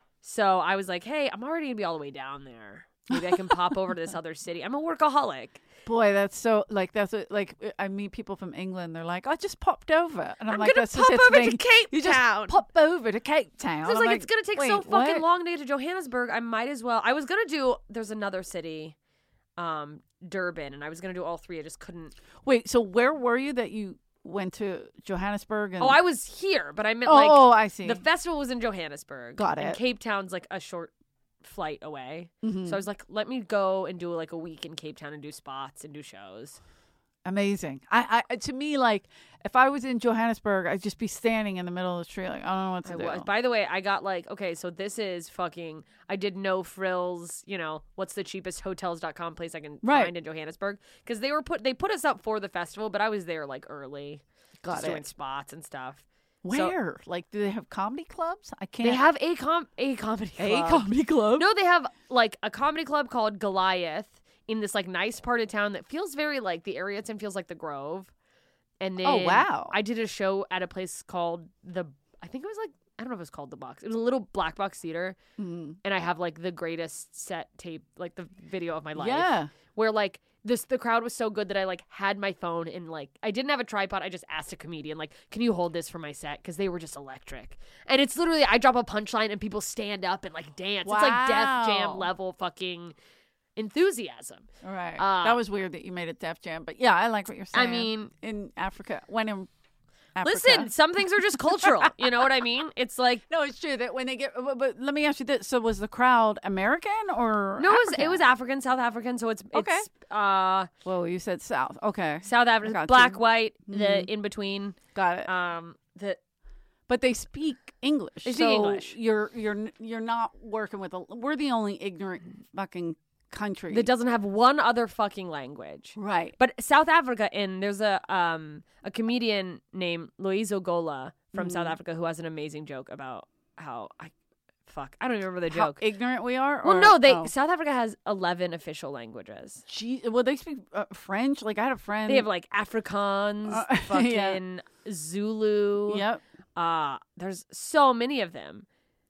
S3: So I was like, "Hey, I'm already gonna be all the way down there. Maybe I can pop over to this other city. I'm a workaholic."
S2: Boy, that's so, like, that's what, like, I meet people from England. They're like, I just popped over. And I'm,
S3: I'm
S2: like,
S3: gonna
S2: that's
S3: pop
S2: just
S3: over to
S2: thing.
S3: Cape
S2: You just
S3: Town.
S2: pop over to Cape Town.
S3: So I was
S2: I'm
S3: like, it's gonna take so
S2: wait,
S3: fucking
S2: what?
S3: long to get to Johannesburg. I might as well. I was gonna do. There's another city, um, Durban, and I was gonna do all three. I just couldn't.
S2: Wait, so where were you that you went to Johannesburg? And...
S3: Oh, I was here, but I meant
S2: Oh,
S3: like
S2: oh, I see.
S3: the festival was in Johannesburg.
S2: Got
S3: And
S2: it.
S3: Cape Town's like a short flight away.
S2: Mhm.
S3: So I was like, let me go and do like a week in Cape Town and do spots and do shows.
S2: Amazing. I, I, to me, like, if I was in Johannesburg, I'd just be standing in the middle of the street, like, I don't know what to
S3: I
S2: do.
S3: was. By the way, I got like, okay, so this is fucking, I did no frills, you know, what's the cheapest hotels dot com place I can
S2: Right.
S3: find in Johannesburg? Because they were put, they put us up for the festival, but I was there like early.
S2: Got
S3: just doing
S2: it.
S3: spots and stuff.
S2: Where? like, do they have comedy clubs? I can't.
S3: They have a com a comedy
S2: a
S3: club.
S2: comedy club?
S3: No, they have like a comedy club called Goliath in this like nice part of town that feels very like the area it's in feels like the Grove. And then
S2: Oh, wow.
S3: I did a show at a place called the I think it was like I don't know if it was called the Box. It was a little black box theater,
S2: Mm.
S3: and I have like the greatest set tape, like the video of my life.
S2: Yeah.
S3: Where like this the crowd was so good that I like had my phone and like I didn't have a tripod. I just asked a comedian like, "Can you hold this for my set?" Because they were just electric. And it's literally I drop a punchline and people stand up and like dance. It's like Def Jam
S2: Wow.
S3: level fucking enthusiasm.
S2: All right.
S3: Uh,
S2: that was weird that you made it Def Jam, but yeah, I like what you're saying.
S3: I mean,
S2: in Africa, when in Africa.
S3: listen, some things are just cultural. You know what I mean? It's like
S2: No, it's true that when they get. But, but let me ask you this: so was the crowd American or
S3: no, it was,
S2: African?
S3: it was African, South African. So it's
S2: Okay.
S3: it's uh
S2: Well, you said South. Okay,
S3: South
S2: I
S3: African,
S2: got
S3: black,
S2: you.
S3: white, the
S2: Mhm.
S3: in between.
S2: got it.
S3: Um, the
S2: But they speak English.
S3: They speak
S2: so
S3: English.
S2: You're you're you're not working with a. We're the only ignorant fucking country
S3: that doesn't have one other fucking language.
S2: right.
S3: But South Africa, and there's a um a comedian named Loizo Gola from South
S2: Mhm.
S3: Africa who has an amazing joke about how I fuck I don't even remember the
S2: How
S3: joke.
S2: ignorant we are.
S3: Well,
S2: or-
S3: no, they
S2: oh.
S3: South Africa has eleven official languages.
S2: Gee, well, they speak uh, French. Like I had a friend.
S3: They have like Afrikaans,
S2: Uh,
S3: fucking Zulu.
S2: Yep.
S3: Uh, there's so many of them.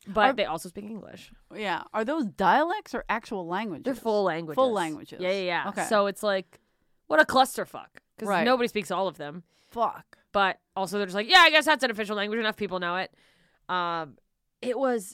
S3: but
S2: Are-
S3: they also speak English.
S2: Yeah. Are those dialects or actual languages?
S3: They're full languages.
S2: Full languages.
S3: Yeah, yeah, yeah.
S2: Okay.
S3: So it's like, what a clusterfuck. Because
S2: Right.
S3: nobody speaks all of them.
S2: Fuck.
S3: But also they're just like, yeah, I guess that's an official language. Enough people know it. Um, it was,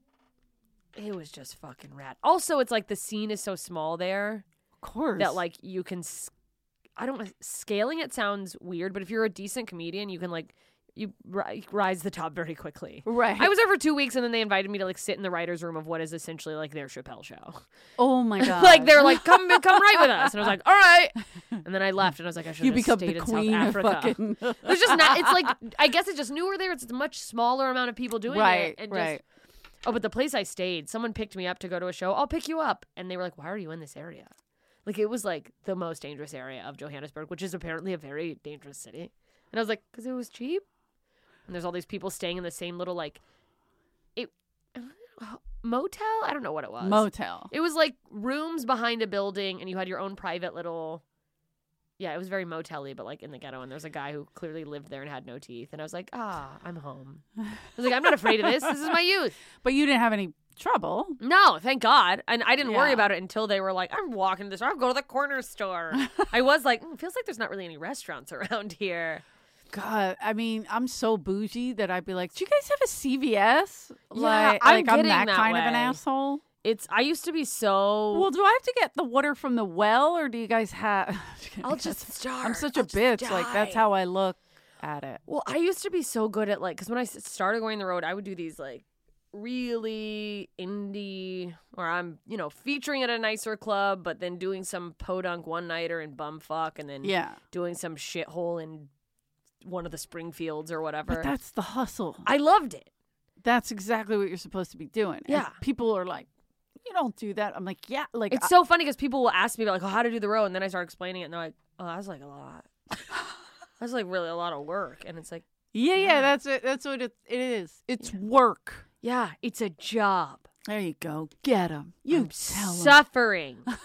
S3: it was just fucking rad. Also, it's like the scene is so small there
S2: Of course.
S3: that like you can, s- I don't, scaling it sounds weird, but if you're a decent comedian, you can like, you ri- rise the top very quickly.
S2: Right.
S3: I was there for two weeks and then they invited me to like sit in the writer's room of what is essentially like their Chappelle show.
S2: Oh my god.
S3: like they're like, come come right with us. And I was like, all right. And then I left and I was like, I should
S2: you
S3: have
S2: become
S3: stayed
S2: the
S3: in
S2: queen
S3: South
S2: of
S3: Africa.
S2: fucking.
S3: It's just not, it's like, I guess it's just newer there. It's a much smaller amount of people doing
S2: right.
S3: it. And
S2: right.
S3: just, oh, but the place I stayed, someone picked me up to go to a show. I'll pick you up. And they were like, why are you in this area? Like, it was like the most dangerous area of Johannesburg, which is apparently a very dangerous city. And I was like, because it was cheap. And there's all these people staying in the same little, like, it motel? I don't know what it was.
S2: Motel.
S3: It was like rooms behind a building, and you had your own private little. Yeah, it was very motel-y, but like in the ghetto. And there's a guy who clearly lived there and had no teeth. And I was like, ah, I'm home. I was like, I'm not afraid of this. This is my youth.
S2: But you didn't have any trouble.
S3: No, thank God. And I didn't worry
S2: Yeah.
S3: about it until they were like, I'm walking to this. I'll go to the corner store. I was like, mm, feels like there's not really any restaurants around here.
S2: God, I mean, I'm so bougie that I'd be like, "Do you guys have a C V S?"
S3: Yeah,
S2: like,
S3: I'm
S2: like I'm
S3: getting
S2: that,
S3: that
S2: kind of an
S3: way.
S2: asshole.
S3: It's. I used to be so.
S2: Well, do I have to get the water from the well, or do you guys have?
S3: I'll just starve.
S2: I'm such
S3: I'll
S2: a
S3: just
S2: bitch. Like that's
S3: die.
S2: how I look at it.
S3: Well, I used to be so good at like, because when I s- started going the road, I would do these like really indie, where I'm, you know, featuring at a nicer club, but then doing some podunk one nighter and bumfuck, and then
S2: Yeah,
S3: doing some shithole in one of the Springfields or whatever.
S2: but that's the hustle.
S3: I loved it.
S2: That's exactly what you're supposed to be doing. And
S3: Yeah.
S2: people are like, "You don't do that." I'm like, "Yeah." Like
S3: It's
S2: I-
S3: so funny because people will ask me about like, oh, how to do the road, and then I start explaining it, and they're like, oh, that's like a lot. That's like really a lot of work, and it's like,
S2: yeah, yeah,
S3: Yeah.
S2: That's it. That's what it, it is. It's work.
S3: yeah, it's a job.
S2: There you go. Get them. You
S3: I'm
S2: tell 'em.
S3: suffering. But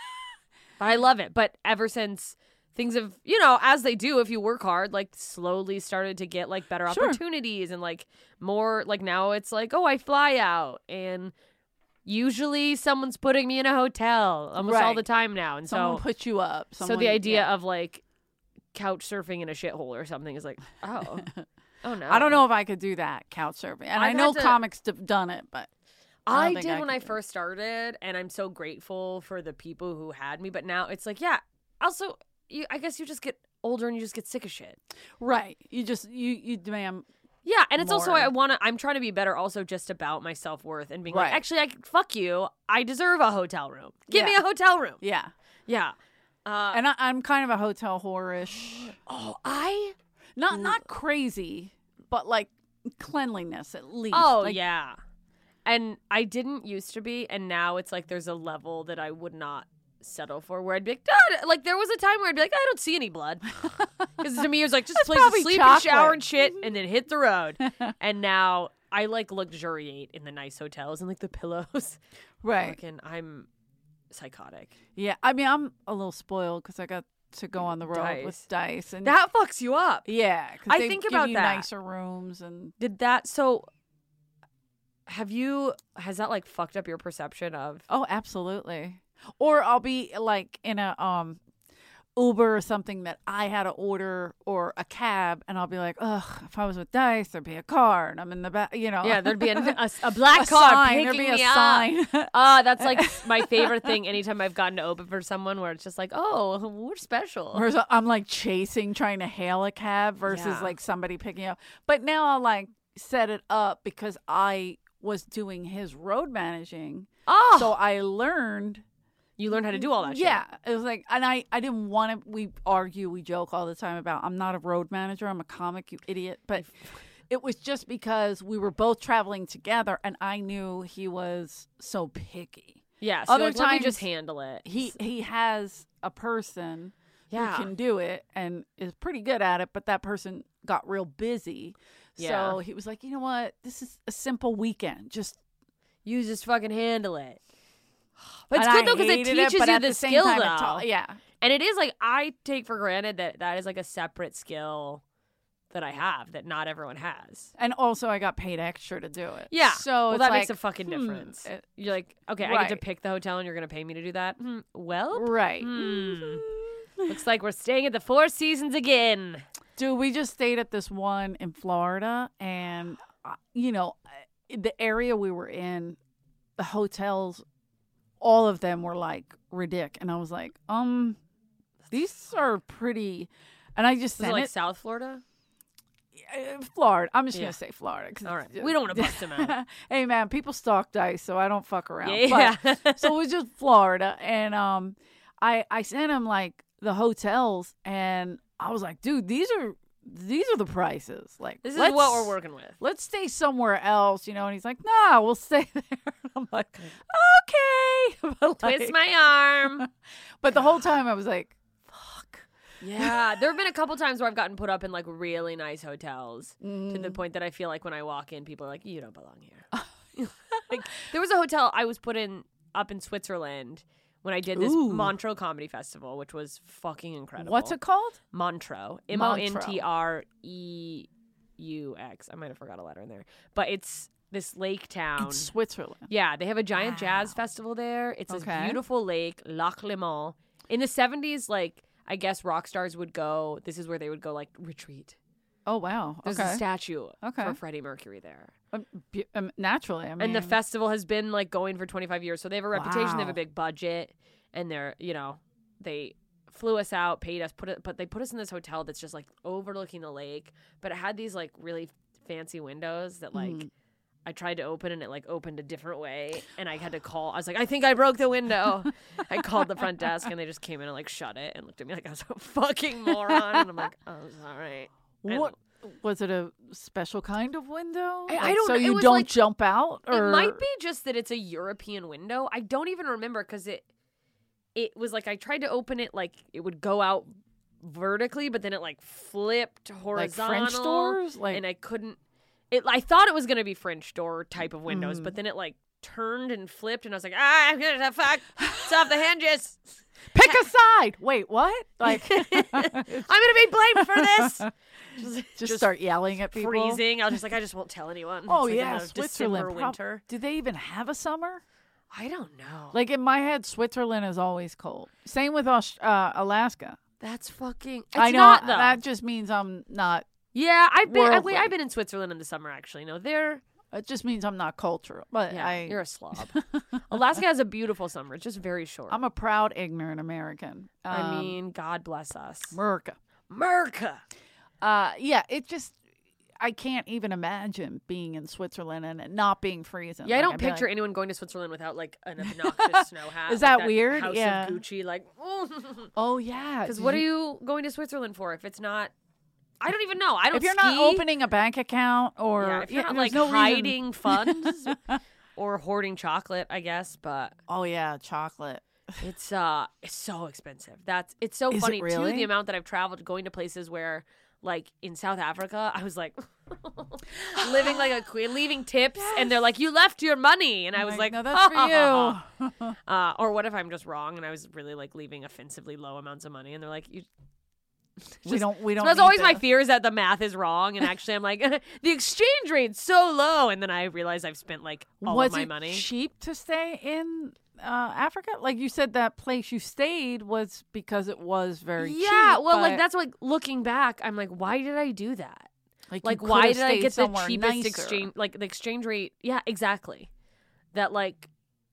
S3: I love it. But ever since things have, you know, as they do if you work hard, like slowly started to get like better
S2: Sure.
S3: opportunities and like more, like now it's like, oh, I fly out and usually someone's putting me in a hotel almost all
S2: Right.
S3: the time now. And
S2: Someone
S3: so,
S2: put you up.
S3: so
S2: Someone,
S3: the idea
S2: yeah.
S3: of like couch surfing in a shithole or something is like, oh, oh no.
S2: I don't know if I could do that couch surfing, and i
S3: I've
S2: know
S3: had to-
S2: comics have done it, but I
S3: I
S2: don't think
S3: did
S2: I
S3: when
S2: could
S3: I
S2: do it.
S3: first started, and I'm so grateful for the people who had me. But now it's like, yeah. Also, you, I guess you just get older and you just get sick of shit.
S2: right, you just you you demand
S3: Yeah, and it's also
S2: More.
S3: I want to. I'm trying to be better, also just about my self worth and being
S2: Right.
S3: like, actually, I fuck you. I deserve a hotel room. Give me
S2: Yeah.
S3: a hotel room.
S2: yeah.
S3: Yeah. Uh,
S2: And I, I'm kind of a hotel whorish,
S3: oh, I.
S2: not not crazy, but like cleanliness at least.
S3: Oh
S2: Like,
S3: yeah. And I didn't used to be, and now it's like there's a level that I would not settle for, where I'd be like, "Dad," like there was a time where I'd be like, I don't see any blood, because to me it was like just a place to
S2: probably
S3: sleep
S2: chocolate.
S3: and shower and shit, and then hit the road. And now I like luxuriate in the nice hotels and like the pillows.
S2: right.
S3: Fucking, I'm psychotic.
S2: Yeah, I mean, I'm a little spoiled because I got to go on the road
S3: Dice.
S2: with Dice, and
S3: That fucks you up.
S2: yeah, 'cause
S3: I
S2: they
S3: think
S2: give
S3: about
S2: you
S3: that.
S2: nicer rooms and
S3: Did that so? Have you? Has that like fucked up your perception of?
S2: oh, absolutely. Or I'll be like in a um Uber or something that I had to order, or a cab, and I'll be like, ugh, if I was with Dice, there'd be a car, and I'm in the back, you know.
S3: Yeah, there'd be a, a, a black
S2: a
S3: car
S2: sign.
S3: picking
S2: There'd be a
S3: me up.
S2: sign.
S3: Ah, that's like my favorite thing. Anytime I've gotten to open for someone, where it's just like, oh, we're special.
S2: Or so I'm like chasing, trying to hail a cab versus
S3: Yeah.
S2: like somebody picking up. But now I'll like set it up because I was doing his road managing.
S3: Oh,
S2: So I learned.
S3: you learned how to do all that.
S2: Yeah. It was like, and I, I didn't want to, we argue, we joke all the time about, I'm not a road manager, I'm a comic, you idiot. But it was just because we were both traveling together and I knew he was so picky.
S3: shit. Yeah. So
S2: Other
S3: like, let me
S2: times,
S3: just handle it.
S2: He, he has a person
S3: yeah.
S2: who can do it and is pretty good at it, but that person got real busy.
S3: Yeah.
S2: So he was like, you know what? This is a simple weekend. Just
S3: You just fucking handle it. But it's
S2: and
S3: good
S2: I
S3: though because it
S2: hated
S3: teaches
S2: but
S3: you
S2: at
S3: the,
S2: same
S3: skill
S2: time,
S3: though.
S2: it taught- yeah.
S3: And it is like I take for granted that that is like a separate skill that I have that not everyone has.
S2: And also, I got paid extra to do it.
S3: Yeah.
S2: So
S3: well,
S2: it's
S3: that
S2: like,
S3: makes a fucking
S2: hmm,
S3: difference.
S2: it-
S3: You're like, okay, I get to
S2: Right.
S3: pick the hotel and you're going to pay me to do that? Hmm, well,
S2: right.
S3: hmm. Looks like we're staying at the Four Seasons again.
S2: Dude, we just stayed at this one in Florida, and uh, you know, the area we were in, the hotels, all of them were like ridiculous, and I was like, um, these are pretty. And I just
S3: Is it
S2: sent
S3: like
S2: it.
S3: South Florida?
S2: Uh, Florida. I'm just
S3: Yeah.
S2: gonna say Florida. 'Cause
S3: All right.
S2: it's-
S3: We don't want to bust them out.
S2: Hey man, people stalk Dice, so I don't fuck around.
S3: Yeah.
S2: But, so it was just Florida, and um, I I sent him like the hotels, and I was like, dude, these are these are the prices. Like,
S3: This is
S2: let's-
S3: what we're working with.
S2: Let's stay somewhere else, you know. And he's like, nah, we'll stay there. I'm like, okay. But, like-
S3: Twist my arm.
S2: but the whole time I was like, fuck.
S3: Yeah, there have been a couple times where I've gotten put up in like really nice hotels to
S2: Mm.
S3: the point that I feel like when I walk in, people are like, "You don't belong here." Like there was a hotel I was put in up in Switzerland when I did this
S2: Ooh.
S3: Montreux Comedy Festival, which was fucking incredible.
S2: What's it called?
S3: Montreux? M O N T R E U X. I might have forgot a letter in there, but it's this lake town.
S2: It's Switzerland.
S3: Yeah, they have a giant jazz
S2: Wow.
S3: festival there. It's this
S2: Okay.
S3: beautiful lake, Lac Léman. In the seventies, like, I guess rock stars would go, this is where they would go, like, retreat.
S2: Oh wow.
S3: There's
S2: okay.
S3: a statue
S2: Okay.
S3: for Freddie Mercury there.
S2: Um, bu- um, naturally, I mean,
S3: And the festival has been, like, going for twenty-five years. So they have a reputation, they have
S2: Wow.
S3: a big budget, and they're, you know, they flew us out, paid us, put it, but they put us in this hotel that's just, like, overlooking the lake. But it had these, like, really fancy windows that, like,
S2: Mhm.
S3: I tried to open and it like opened a different way, and I had to call. I was like, I think I broke the window. I called the front desk and they just came in and like shut it and looked at me like I was a fucking moron. And I'm like, oh, sorry. I
S2: what was it? A special kind of window?
S3: I- I
S2: Like,
S3: don't
S2: So
S3: know. It
S2: you
S3: was
S2: don't
S3: like-
S2: jump out, or
S3: It might be just that it's a European window. I don't even remember because it it was like I tried to open it like it would go out vertically, but then it like flipped
S2: like
S3: horizontal.
S2: French doors, like
S3: and I couldn't. It. I thought it was gonna be French door type of windows,
S2: Mm.
S3: but then it like turned and flipped, and I was like, ah, I'm gonna fuck, it's off the hinges.
S2: pick a side. Wait, what? Like,
S3: I'm gonna be blamed for this. Just,
S2: just, start yelling at people.
S3: freezing. I was just like, I just won't tell anyone.
S2: Oh
S3: It's like in
S2: yeah,
S3: the
S2: Switzerland.
S3: December,
S2: prob-
S3: winter.
S2: Do they even have a summer?
S3: I don't know.
S2: Like in my head, Switzerland is always cold. Same with Aus- uh, Alaska.
S3: That's fucking. It's
S2: I know
S3: not, though.
S2: that just means I'm not.
S3: Yeah, I've been. I,
S2: Worldly.
S3: wait, I've been in Switzerland in the summer. Actually, no, they're.
S2: It just means I'm not cultural. But
S3: Yeah,
S2: I,
S3: you're a slob. Alaska has a beautiful summer. It's just very short.
S2: I'm a proud, ignorant American.
S3: I
S2: Um,
S3: mean, God bless us.
S2: America.
S3: America.
S2: Uh, yeah, it just. I can't even imagine being in Switzerland and it not being freezing.
S3: Yeah, I
S2: Like,
S3: don't
S2: I'd be
S3: picture
S2: like,
S3: anyone going to Switzerland without like an obnoxious snow hat.
S2: Is
S3: like
S2: that weird?
S3: House
S2: Yeah.
S3: of Gucci, like.
S2: Oh yeah,
S3: Because
S2: Did
S3: what are
S2: you-
S3: you going to Switzerland for if it's not? I don't even know. I don't.
S2: If you're
S3: ski.
S2: not opening a bank account or
S3: yeah, if you're
S2: yeah,
S3: not
S2: there's
S3: like
S2: no reason-
S3: hiding funds or hoarding chocolate, I guess. But
S2: Oh yeah, chocolate.
S3: it's uh, it's so expensive. That's it's so
S2: Is it
S3: funny
S2: really?
S3: too. The amount that I've traveled going to places where, like in South Africa, I was like living like a queen, leaving tips, and they're like, "You left your money," and I
S2: I'm
S3: was
S2: like,
S3: like,
S2: no, that's for you.
S3: Uh, or what if I'm just wrong and I was really like leaving offensively low amounts of money, and they're like, "You."
S2: we don't. We
S3: So
S2: don't.
S3: that's
S2: need
S3: always my
S2: this.
S3: fear is that the math is wrong, and actually I'm like, the exchange rate's so low, and then I realize I've spent like all
S2: Was
S3: of my
S2: it
S3: money.
S2: cheap to stay in uh, Africa? Like you said, that place you stayed was because it was very cheap.
S3: Yeah, well, like
S2: but,
S3: that's like looking back, I'm like, why did I do that?
S2: like, you
S3: Like,
S2: could
S3: why
S2: have
S3: did I
S2: stayed
S3: get the
S2: somewhere
S3: cheapest
S2: nicer.
S3: exchange? Like the exchange rate? Yeah, exactly. That like,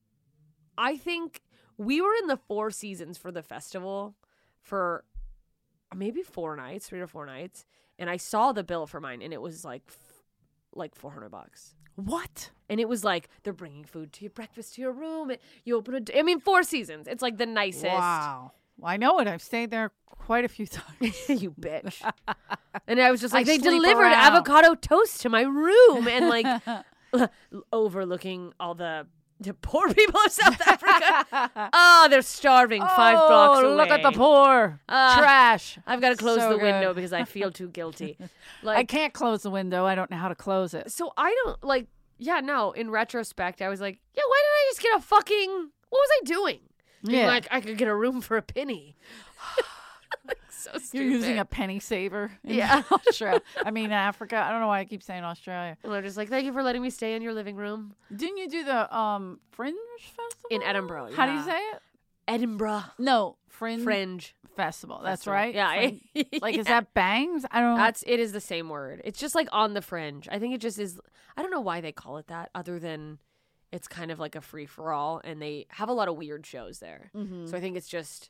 S3: I think we were in the Four Seasons for the festival for maybe four nights, three to four nights, and I saw the bill for mine, and it was like, f- like four hundred bucks.
S2: What?
S3: And it was like they're bringing food to your breakfast to your room. And you open a. D- I mean, Four Seasons. It's like the nicest.
S2: Wow. Well, I know it. I've stayed there quite a few times.
S3: You bitch. And I was just like,
S2: I
S3: they
S2: sleep
S3: delivered
S2: around.
S3: avocado toast to my room, and like overlooking all the the poor people of South Africa. Oh, they're starving five
S2: oh,
S3: blocks away.
S2: look at the poor
S3: Uh,
S2: trash.
S3: I've got to close
S2: So
S3: the window
S2: good.
S3: because I feel too guilty.
S2: I
S3: Like,
S2: can't close the window. I don't know how to close it.
S3: so I don't like. Yeah, no. In retrospect, I was like, yeah, why didn't I just get a fucking? What was I doing? Being
S2: Yeah.
S3: like I could get a room for a penny. Like, so stupid.
S2: You're using a penny saver in
S3: Yeah.
S2: Australia. I mean, Africa. I don't know why I keep saying Australia.
S3: And they're just like, thank you for letting me stay in your living room.
S2: Didn't you do the um Fringe Festival?
S3: In Edinburgh,
S2: How do you
S3: yeah.
S2: say it?
S3: Edinburgh.
S2: No, Fringe,
S3: Fringe.
S2: Festival. That's
S3: Festival.
S2: right.
S3: Yeah.
S2: Fringe. Like, is
S3: Yeah.
S2: that bangs? I don't know.
S3: That's it is the same word. It's just like on the fringe. I think it just is. I don't know why they call it that, other than it's kind of like a free for all, and they have a lot of weird shows there.
S2: Mhm.
S3: So I think it's just.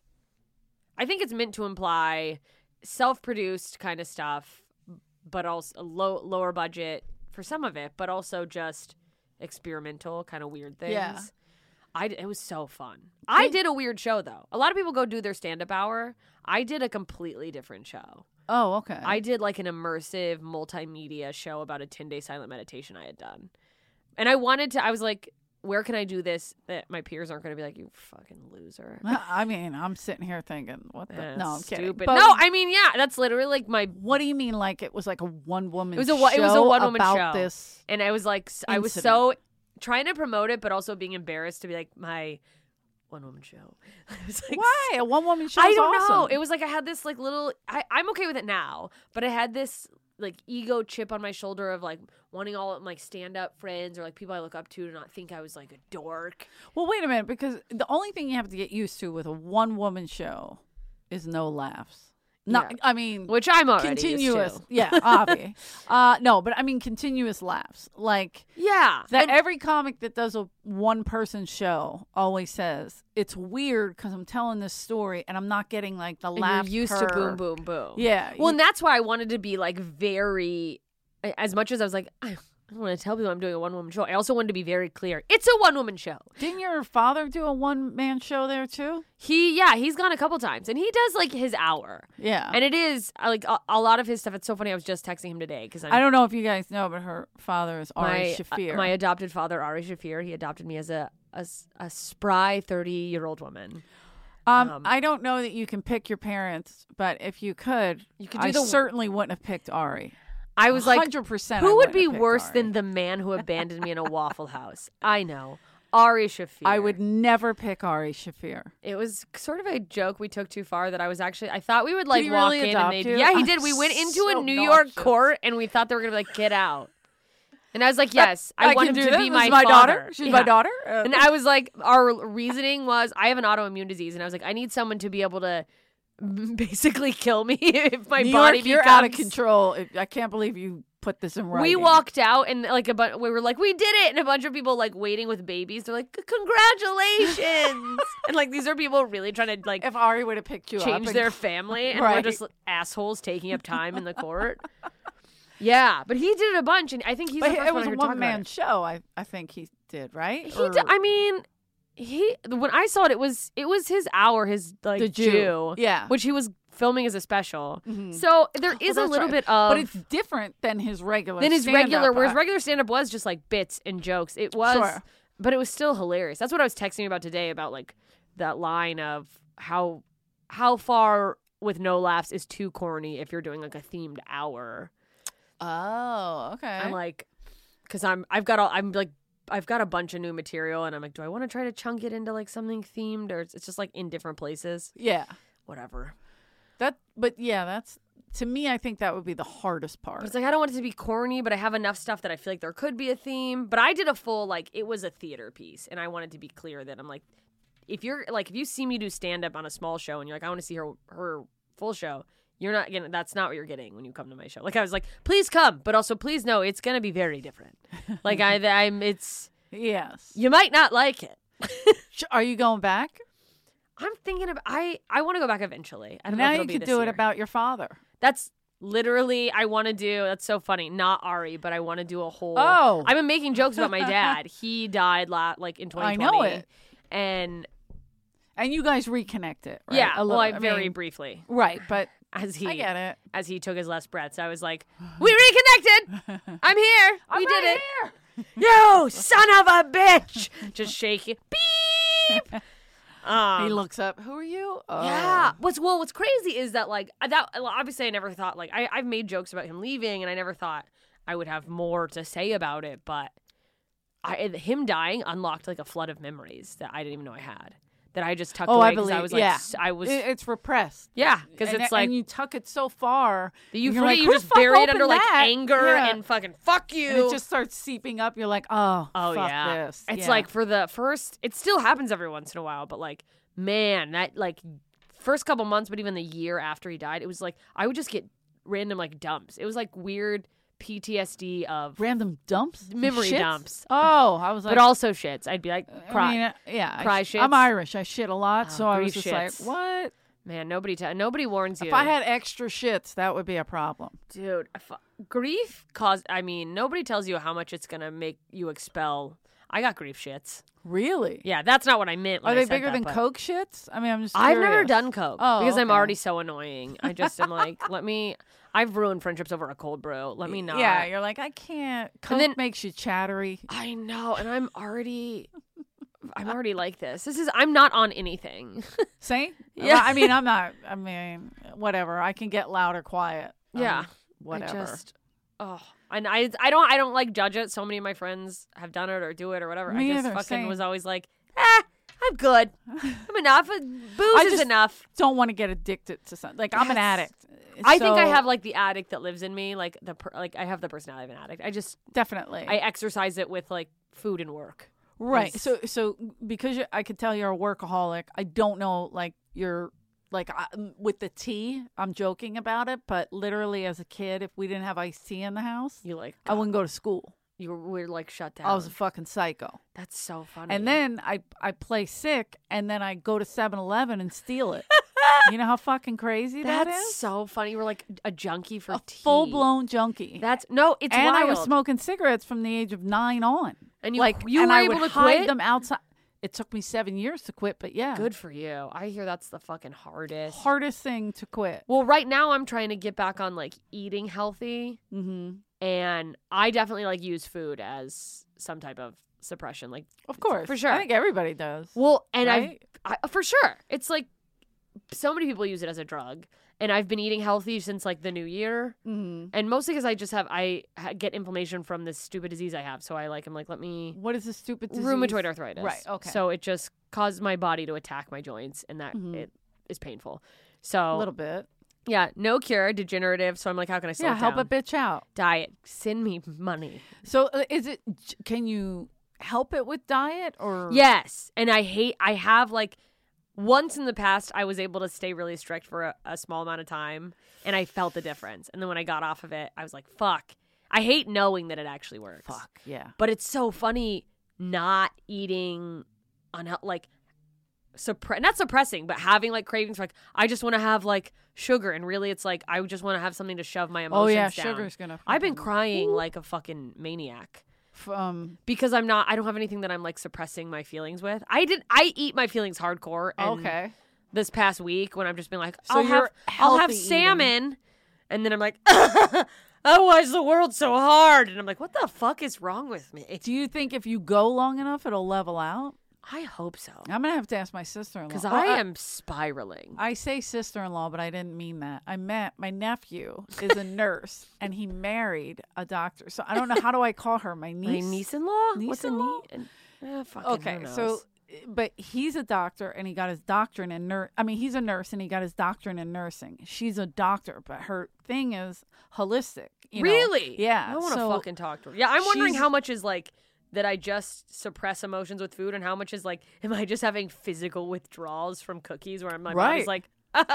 S3: I think it's meant to imply self-produced kind of stuff, but also low lower budget for some of it, but also just experimental kind of weird things.
S2: Yeah.
S3: I d- it was so fun. I did a weird show though. A lot of people go do their stand-up hour. I did a completely different show.
S2: Oh, okay.
S3: I did like an immersive multimedia show about a ten-day silent meditation I had done. And I wanted to, I was like, where can I do this that my peers aren't going to be like, you fucking loser.
S2: I mean, I'm sitting here thinking, what the?
S3: Eh,
S2: no, I'm kidding.
S3: stupid.
S2: But
S3: No, I mean, yeah, that's literally like my,
S2: what do you mean? Like it was like a one woman?
S3: It was a one- it was a one-woman
S2: about
S3: show.
S2: this.
S3: and I was like, s- I was so trying to promote it, but also being embarrassed to be like, my one-woman show. I was like,
S2: Why a one woman show?
S3: I
S2: is
S3: don't
S2: awesome.
S3: know. It was like I had this like little. I, I'm okay with it now, but I had this like ego chip on my shoulder of like wanting all of my stand up friends or like people I look up to to not think I was like a dork.
S2: Well, wait a minute, because the only thing you have to get used to with a one woman show is no laughs. Not,
S3: Yeah.
S2: I mean,
S3: Which I'm already
S2: continuous.
S3: used to.
S2: Yeah, obvi. uh, no, but I mean continuous laughs. Like
S3: Yeah,
S2: that.
S3: and-
S2: Every comic that does a one person show always says it's weird because I'm telling this story and I'm not getting like the
S3: and
S2: laugh.
S3: you're used
S2: per-
S3: to boom, boom, boom.
S2: Yeah.
S3: Well,
S2: you-
S3: and that's why I wanted to be like very. As much as I was like, I don't want to tell people I'm doing a one woman show. I also wanted to be very clear. It's a one woman show.
S2: didn't your father do a one man show there too?
S3: He, yeah, he's gone a couple times, and he does like his hour.
S2: Yeah.
S3: And it is uh, like a, a lot of his stuff. It's so funny. I was just texting him today because
S2: I don't know if you guys know, but her father is Ari
S3: my
S2: Shafir.
S3: uh, my adopted father, Ari Shafir. He adopted me as a a, s- a spry thirty year old woman.
S2: Um,
S3: Um,
S2: I don't know that you can pick your parents, but if you could,
S3: You could do
S2: I
S3: the-
S2: certainly wouldn't have picked Ari.
S3: I was like,
S2: hundred percent.
S3: who would be worse than the man who abandoned me in a Waffle House? I know, Ari Shafir.
S2: I would never pick Ari Shafir.
S3: It was sort of a joke we took too far. That I was actually, I thought we would like
S2: he
S3: walk
S2: really
S3: in
S2: adopt
S3: and they,
S2: you?
S3: yeah, he
S2: I'm
S3: did. We went into
S2: so
S3: a New York
S2: nauseous.
S3: court and we thought they were gonna be like, get out. And I was like, yes, I, want
S2: can
S3: him
S2: do
S3: to
S2: this.
S3: be
S2: This
S3: my,
S2: is my
S3: father.
S2: daughter. She's
S3: Yeah.
S2: my daughter. Uh,
S3: And I was like, our reasoning was, I have an autoimmune disease, and I was like, I need someone to be able to basically kill me if my
S2: New
S3: body
S2: York, you're
S3: becomes.
S2: out of control. It- I can't believe you put this in writing.
S3: We walked out, and like a bu- we were like, we did it, and a bunch of people like waiting with babies. They're like, congratulations, and like these are people really trying to like
S2: If Ari would have picked you
S3: change
S2: up,
S3: their
S2: and,
S3: family, and
S2: Right.
S3: we're just assholes taking up time in the court. Yeah, but he did it a bunch, and I think he's.
S2: but
S3: the first
S2: it was
S3: one I
S2: a
S3: heard talk
S2: one
S3: about
S2: man
S3: it.
S2: show. I I think he did right.
S3: He,
S2: Or-
S3: d- I mean, he when I saw it, it was it was his hour, his like
S2: the Jew. Yeah.
S3: which he was filming as a special.
S2: Mhm.
S3: So there is
S2: Well,
S3: a
S2: that's
S3: little
S2: right.
S3: bit of,
S2: but it's different than his regular.
S3: than his
S2: stand-up.
S3: regular, where his
S2: Uh,
S3: regular stand up was just like bits and jokes. It was,
S2: Sure.
S3: but it was still hilarious. That's what I was texting you about today about like that line of how how far with no laughs is too corny if you're doing like a themed hour.
S2: Oh, okay.
S3: I'm like, because I'm I've got all I'm like. I've got a bunch of new material, and I'm like, do I want to try to chunk it into like something themed, or it's it's just like in different places?
S2: yeah.
S3: Whatever.
S2: That, but yeah, that's to me. I think that would be the hardest part.
S3: But it's like I don't want it to be corny, but I have enough stuff that I feel like there could be a theme. But I did a full like it was a theater piece, and I wanted to be clear that I'm like, if you're like if you see me do stand up on a small show, and you're like, I want to see her her full show. You're not gonna. That's not what you're getting when you come to my show. Like I was like, please come, but also please know it's gonna be very different. Like I, I'm. It's
S2: yes.
S3: you might not like it.
S2: Sh- Are you going back?
S3: I'm thinking of. I I want to go back eventually. I don't know
S2: Now
S3: if
S2: you
S3: it'll be
S2: could
S3: this
S2: do it
S3: year.
S2: about your father.
S3: That's literally I want to do. That's so funny. Not Ari, but I want to do a whole.
S2: Oh.
S3: I've been making jokes about my dad. He died la- like in twenty
S2: I
S3: twenty.
S2: know it.
S3: And
S2: And you guys reconnect it, right?
S3: yeah,
S2: A
S3: well,
S2: little-
S3: I
S2: I
S3: very
S2: mean,
S3: briefly
S2: right, but
S3: as he
S2: I get it.
S3: as he took his last breaths. I was like, we reconnected. I'm here.
S2: I'm
S3: we
S2: right
S3: did it.
S2: here.
S3: You son of a bitch! Just shaking. Beep. Um,
S2: He looks up. Who are you? Oh.
S3: Yeah. What's well, what's crazy is that like that. Obviously, I never thought like I I've made jokes about him leaving, and I never thought I would have more to say about it. But I him dying unlocked like a flood of memories that I didn't even know I had. that I just tucked
S2: Oh,
S3: away
S2: I
S3: 'cause
S2: believe.
S3: I was like,
S2: yeah,
S3: s- I was,
S2: It- it's repressed.
S3: yeah, because
S2: And-
S3: it's like
S2: and you tuck it so far
S3: that you
S2: and you're
S3: forget
S2: like,
S3: you
S2: "Who
S3: just
S2: the fuck
S3: bury it under
S2: opened
S3: like
S2: that?"
S3: anger
S2: Yeah.
S3: and fucking fuck you.
S2: and it just starts seeping up. You're like, oh,
S3: oh
S2: fuck
S3: yeah,
S2: this.
S3: it's
S2: Yeah.
S3: like for the first, it still happens every once in a while, but like man, that like first couple months, but even the year after he died, it was like I would just get random like dumps. It was like weird P T S D of
S2: random dumps,
S3: memory
S2: Shits?
S3: dumps.
S2: Oh, I was like,
S3: but also shits. I'd be like, cry.
S2: I mean, uh, yeah,
S3: Cry
S2: I sh-
S3: shits.
S2: I'm Irish. I shit a lot,
S3: Oh,
S2: so I was
S3: grief
S2: just
S3: shits.
S2: like, what?
S3: Man, nobody t- nobody warns you.
S2: If I had extra shits, that would be a problem.
S3: Dude, if, grief caused. I mean, nobody tells you how much it's gonna make you expel. I got grief shits.
S2: Really?
S3: Yeah, that's not what I meant. When
S2: Are
S3: I
S2: they
S3: said
S2: bigger
S3: that,
S2: than
S3: but
S2: Coke shits? I mean, I'm just.
S3: I've never
S2: curious.
S3: done coke
S2: Oh,
S3: because I'm
S2: okay.
S3: already so annoying. I just am like, let me. I've ruined friendships over a cold brew. Let me not.
S2: Yeah, you're like, I can't. Coke
S3: then-
S2: makes you chattery.
S3: I know, and I'm already. I'm already like this. This is. I'm not on anything.
S2: See?
S3: Yeah.
S2: Well, I mean, I'm not. I mean, whatever. I can get loud or quiet. Um,
S3: Yeah.
S2: Whatever.
S3: I just. Oh, and I. I don't. I don't like judge it. So many of my friends have done it or do it or whatever.
S2: Me
S3: I just
S2: either,
S3: fucking
S2: same.
S3: was always like, eh, I'm good. I'm enough. Booze
S2: I
S3: is
S2: just-
S3: enough.
S2: Don't want to get addicted to something. Like I'm an
S3: Yes.
S2: addict.
S3: I think I
S2: So-
S3: have like the addict that lives in me, like the per- like I have the personality of an addict. I just
S2: definitely.
S3: I exercise it with like food and work.
S2: Right.
S3: Is-
S2: So so because you, I could tell you're a workaholic. I don't know like you're like I, with the tea. I'm joking about it, but literally as a kid, if we didn't have iced tea in the house,
S3: You like
S2: I wouldn't go to school.
S3: you were we're like shut down.
S2: I was a fucking psycho.
S3: That's so funny.
S2: And then I I play sick, and then I go to seven eleven and steal it. You know how fucking crazy that
S3: that's
S2: is?
S3: so funny. You were like a junkie for
S2: A
S3: tea.
S2: full blown junkie.
S3: That's no, it's
S2: and
S3: wild.
S2: I was smoking cigarettes from the age of nine on.
S3: And you
S2: like
S3: you
S2: and
S3: were
S2: I
S3: able
S2: would
S3: to
S2: hide
S3: quit.
S2: them outside. It took me seven years to quit, but yeah,
S3: Good for you. I hear that's the fucking hardest.
S2: hardest thing to quit.
S3: Well, right now I'm trying to get back on like eating healthy,
S2: Mm-hmm.
S3: and I definitely like use food as some type of suppression. Like,
S2: Of course,
S3: for sure.
S2: I think everybody does.
S3: well, and
S2: right?
S3: I, I for sure, it's like so many people use it as a drug, and I've been eating healthy since like the new year,
S2: Mm-hmm.
S3: and mostly because I just have I ha- get inflammation from this stupid disease I have. So I like I'm like let me
S2: What is this stupid disease?
S3: rheumatoid arthritis.
S2: Right, okay.
S3: So it just caused my body to attack my joints, and that
S2: Mhm.
S3: it is painful. So
S2: A little bit.
S3: yeah, no cure, degenerative. So I'm like, how can I slow
S2: Yeah,
S3: it
S2: help
S3: down?
S2: a bitch out.
S3: Diet, send me money.
S2: So uh, is it? Can you help it with diet or?
S3: Yes, and I hate. I have like once in the past, I was able to stay really strict for a, a small amount of time, and I felt the difference. And then when I got off of it, I was like, fuck. I hate knowing that it actually works.
S2: Fuck yeah.
S3: But it's so funny not eating unhealthy, like suppre- not suppressing, but having like cravings for like I just want to have like sugar, and really it's like I just want to have something to shove my emotions
S2: Oh yeah,
S3: down.
S2: sugar's gonna.
S3: I've been
S2: fucking-
S3: crying like a fucking maniac
S2: F- Um.
S3: because I'm not. I don't have anything that I'm like suppressing my feelings with. I did. I eat my feelings hardcore. And
S2: Okay.
S3: This past week when I've just been like,
S2: So
S3: I'll
S2: you're
S3: have, I'll have
S2: healthy eating.
S3: salmon, and then I'm like, oh, why is the world so hard? And I'm like, what the fuck is wrong with me?
S2: Do you think if you go long enough, it'll level out?
S3: I hope so.
S2: I'm gonna have to ask my sister-in-law.
S3: Because
S2: Well,
S3: I am spiraling.
S2: I say sister-in-law, but I didn't mean that. I meant my nephew is a nurse, and he married a doctor. So I don't know, how do I call her? My
S3: My
S2: niece.
S3: niece-in-law? What's a
S2: Niece-in-law?
S3: niece? Uh, fucking,
S2: Okay,
S3: who
S2: so
S3: knows?
S2: but he's a doctor, and he got his doctorate in nurse. I mean, he's a nurse, and he got his doctorate in nursing. She's a doctor, but her thing is holistic. You know?
S3: Really?
S2: Yeah.
S3: I want to
S2: so
S3: fucking talk to her. Yeah, I'm wondering
S2: she's-
S3: how much is like that I just suppress emotions with food, and how much is like, am I just having physical withdrawals from cookies where my body's
S2: Right.
S3: like,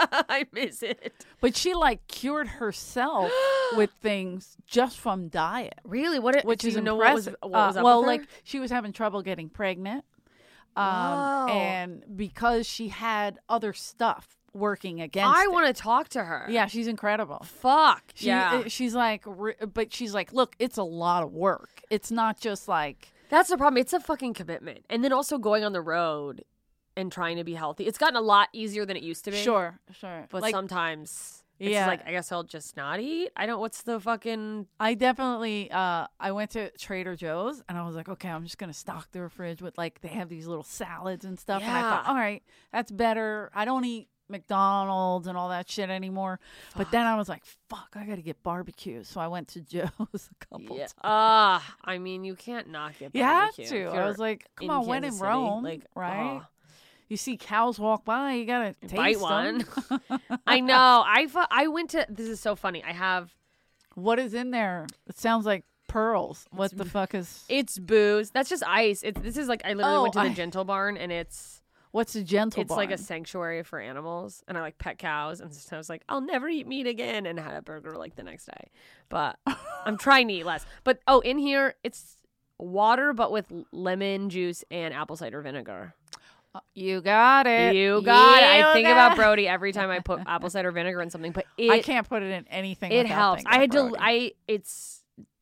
S3: I miss it.
S2: But she like cured herself with things just from diet.
S3: Really? What?
S2: Which
S3: do
S2: is
S3: you know what was,
S2: impressive.
S3: what was
S2: Uh,
S3: up
S2: well,
S3: with her?
S2: like she was having trouble getting pregnant, um,
S3: Whoa.
S2: and because she had other stuff working against.
S3: I
S2: it.
S3: want to talk to her.
S2: Yeah, she's incredible.
S3: Fuck.
S2: She,
S3: yeah.
S2: uh, she's like, re- but she's like, look, it's a lot of work. It's not just like,
S3: That's the problem. It's a fucking commitment. And then also going on the road and trying to be healthy. It's gotten a lot easier than it used to be.
S2: sure, sure.
S3: But
S2: like,
S3: sometimes it's
S2: Yeah.
S3: like, I guess I'll just not eat. I don't, what's the fucking.
S2: I definitely, uh, I went to Trader Joe's and I was like, okay, I'm just going to stock the fridge with like, they have these little salads and stuff. And I thought,
S3: Yeah.
S2: all right, that's better. I don't eat McDonald's and all that shit anymore. But then I was like, fuck, I got to get barbecue. So I went to Joe's a couple
S3: Yeah.
S2: times.
S3: Ah, I mean, you can't not get
S2: You have
S3: barbecue.
S2: to.
S3: if
S2: I
S3: you're
S2: was like, come
S3: in
S2: on, when in
S3: Kansas City.
S2: Rome,
S3: Like,
S2: right?
S3: oh.
S2: You see cows walk by, you gotta taste
S3: Bite one.
S2: them.
S3: I know. I fu- I went to. This is so funny. I have.
S2: What is in there? It sounds like pearls. What the fuck is?
S3: It's booze. That's just ice. It's this is like I literally
S2: Oh,
S3: went to the
S2: I-
S3: Gentle Barn and it's
S2: What's a gentle?
S3: it's like a
S2: barn?
S3: sanctuary for animals and I like pet cows and so I was like I'll never eat meat again and had a burger like the next day. But I'm trying to eat less. But oh, in here it's water but with lemon juice and apple cider vinegar.
S2: You got it.
S3: You got it.
S2: You
S3: I think
S2: got
S3: about
S2: it.
S3: Brody every time I put apple cider vinegar in something. But it
S2: I can't put it in anything.
S3: it
S2: without
S3: helps.
S2: thinking
S3: I had
S2: of
S3: to.
S2: Brody.
S3: I it's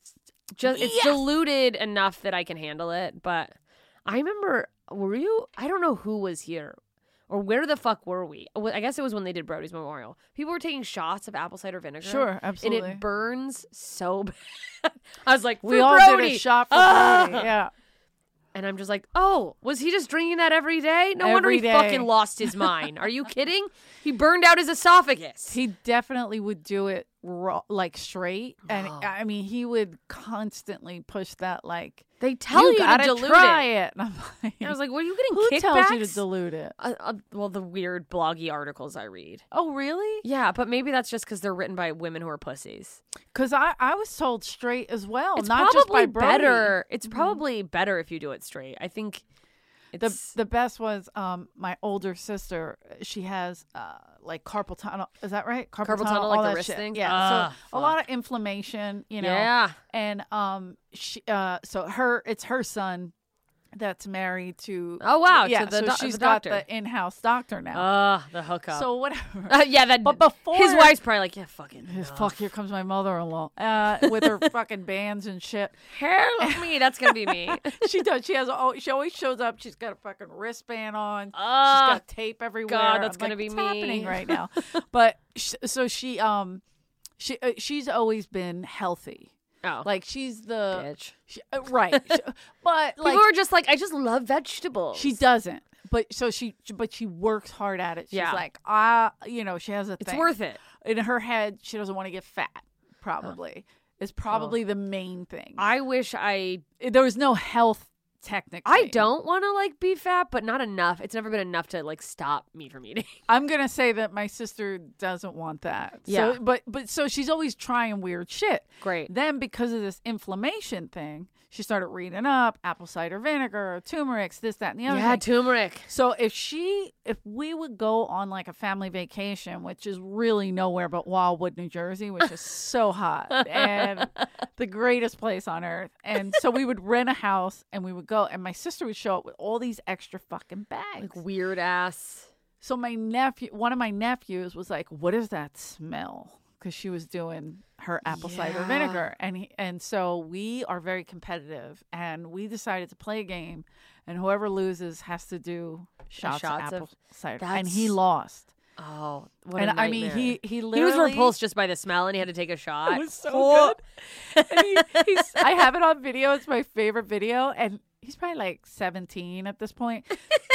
S3: just it's
S2: Yes!
S3: diluted enough that I can handle it. But I remember, were you? I don't know who was here or where the fuck were we? Well, I guess it was when they did Brody's memorial. People were taking shots of apple cider vinegar.
S2: Sure, absolutely.
S3: And it burns so bad. I was like,
S2: we
S3: "For
S2: all
S3: Brody!"
S2: did a shot for
S3: Ah!
S2: Brody. Yeah.
S3: And I'm just like, oh, was he just drinking that every day? No wonder
S2: Every
S3: he
S2: day.
S3: fucking lost his mind. Are you kidding? He burned out his esophagus.
S2: He definitely would do it raw, like straight, and
S3: Oh.
S2: I mean, he would constantly push that like.
S3: They tell you,
S2: gotta
S3: to dilute
S2: try
S3: it.
S2: it. And I'm like,
S3: I was like, were you getting
S2: who
S3: kickbacks?
S2: tells you to dilute it?
S3: Uh, uh, well, the weird bloggy articles I read.
S2: Oh, really?
S3: Yeah, but maybe that's just because they're written by women who are pussies.
S2: Because I, I was told straight as well,
S3: It's
S2: not just
S3: probably
S2: by Brody.
S3: better. It's probably better if you do it straight. I think
S2: The
S3: it's
S2: the best was um my older sister. She has uh like carpal tunnel. Is that right?
S3: Carpal tunnel, like
S2: all
S3: the
S2: that
S3: wrist
S2: shit.
S3: thing?
S2: Yeah.
S3: Ah,
S2: so a lot of inflammation. You know.
S3: yeah.
S2: And um she uh so her it's her son that's married to.
S3: Oh wow,
S2: yeah.
S3: to the,
S2: so
S3: do-
S2: she's
S3: the
S2: got
S3: doctor.
S2: the in-house doctor now.
S3: Ah, the hookup.
S2: so whatever.
S3: Uh, yeah, that.
S2: But before
S3: his wife's probably like, yeah, fucking.
S2: His
S3: enough.
S2: fuck, here comes my mother-in-law uh, with her fucking bands and shit.
S3: Help me. That's gonna be me.
S2: She does. She has. Oh, she always shows up. She's got a fucking wristband on.
S3: Ah,
S2: She's got tape everywhere.
S3: God, that's
S2: I'm
S3: gonna
S2: like,
S3: be
S2: "What's
S3: me."
S2: happening right now. But sh- so she um she uh, she's always been healthy.
S3: oh,
S2: Like she's the
S3: bitch.
S2: she, uh, right. She- but like
S3: People are just like, I just love vegetables.
S2: she doesn't. But so she but she works hard at it. She's
S3: Yeah.
S2: like ah, you know, she has a
S3: It's
S2: thing.
S3: worth it.
S2: In her head, she doesn't want to get fat. Probably is probably the main thing.
S3: I wish I.
S2: There was no health technically.
S3: I don't want to like be fat, but not enough. It's never been enough to like stop me from eating.
S2: I'm gonna say that my sister doesn't want that.
S3: Yeah.
S2: So, but but so she's always trying weird shit.
S3: Great.
S2: Then because of this inflammation thing, she started reading up apple cider vinegar, turmeric, this, that, and the other.
S3: Yeah,
S2: thing.
S3: turmeric.
S2: So if she, if we would go on like a family vacation, which is really nowhere but Wildwood, New Jersey, which is so hot and the greatest place on earth, and so we would rent a house and we would go, and my sister would show up with all these extra fucking bags.
S3: Like weird ass.
S2: So my nephew, one of my nephews, was like, "What is that smell?" Because she was doing her apple cider
S3: Yeah.
S2: vinegar, and he, and so we are very competitive, and we decided to play a game, and whoever loses has to do shots,
S3: shots
S2: of
S3: of-
S2: apple cider, and he
S3: That's-
S2: lost.
S3: Oh, what
S2: And
S3: a
S2: I mean,
S3: nightmare.
S2: he he
S3: He
S2: literally
S3: was repulsed just by the smell, and he had to take a shot.
S2: It was so
S3: Oh.
S2: good. And he, he's, I have it on video. It's my favorite video, and he's probably like seventeen at this point.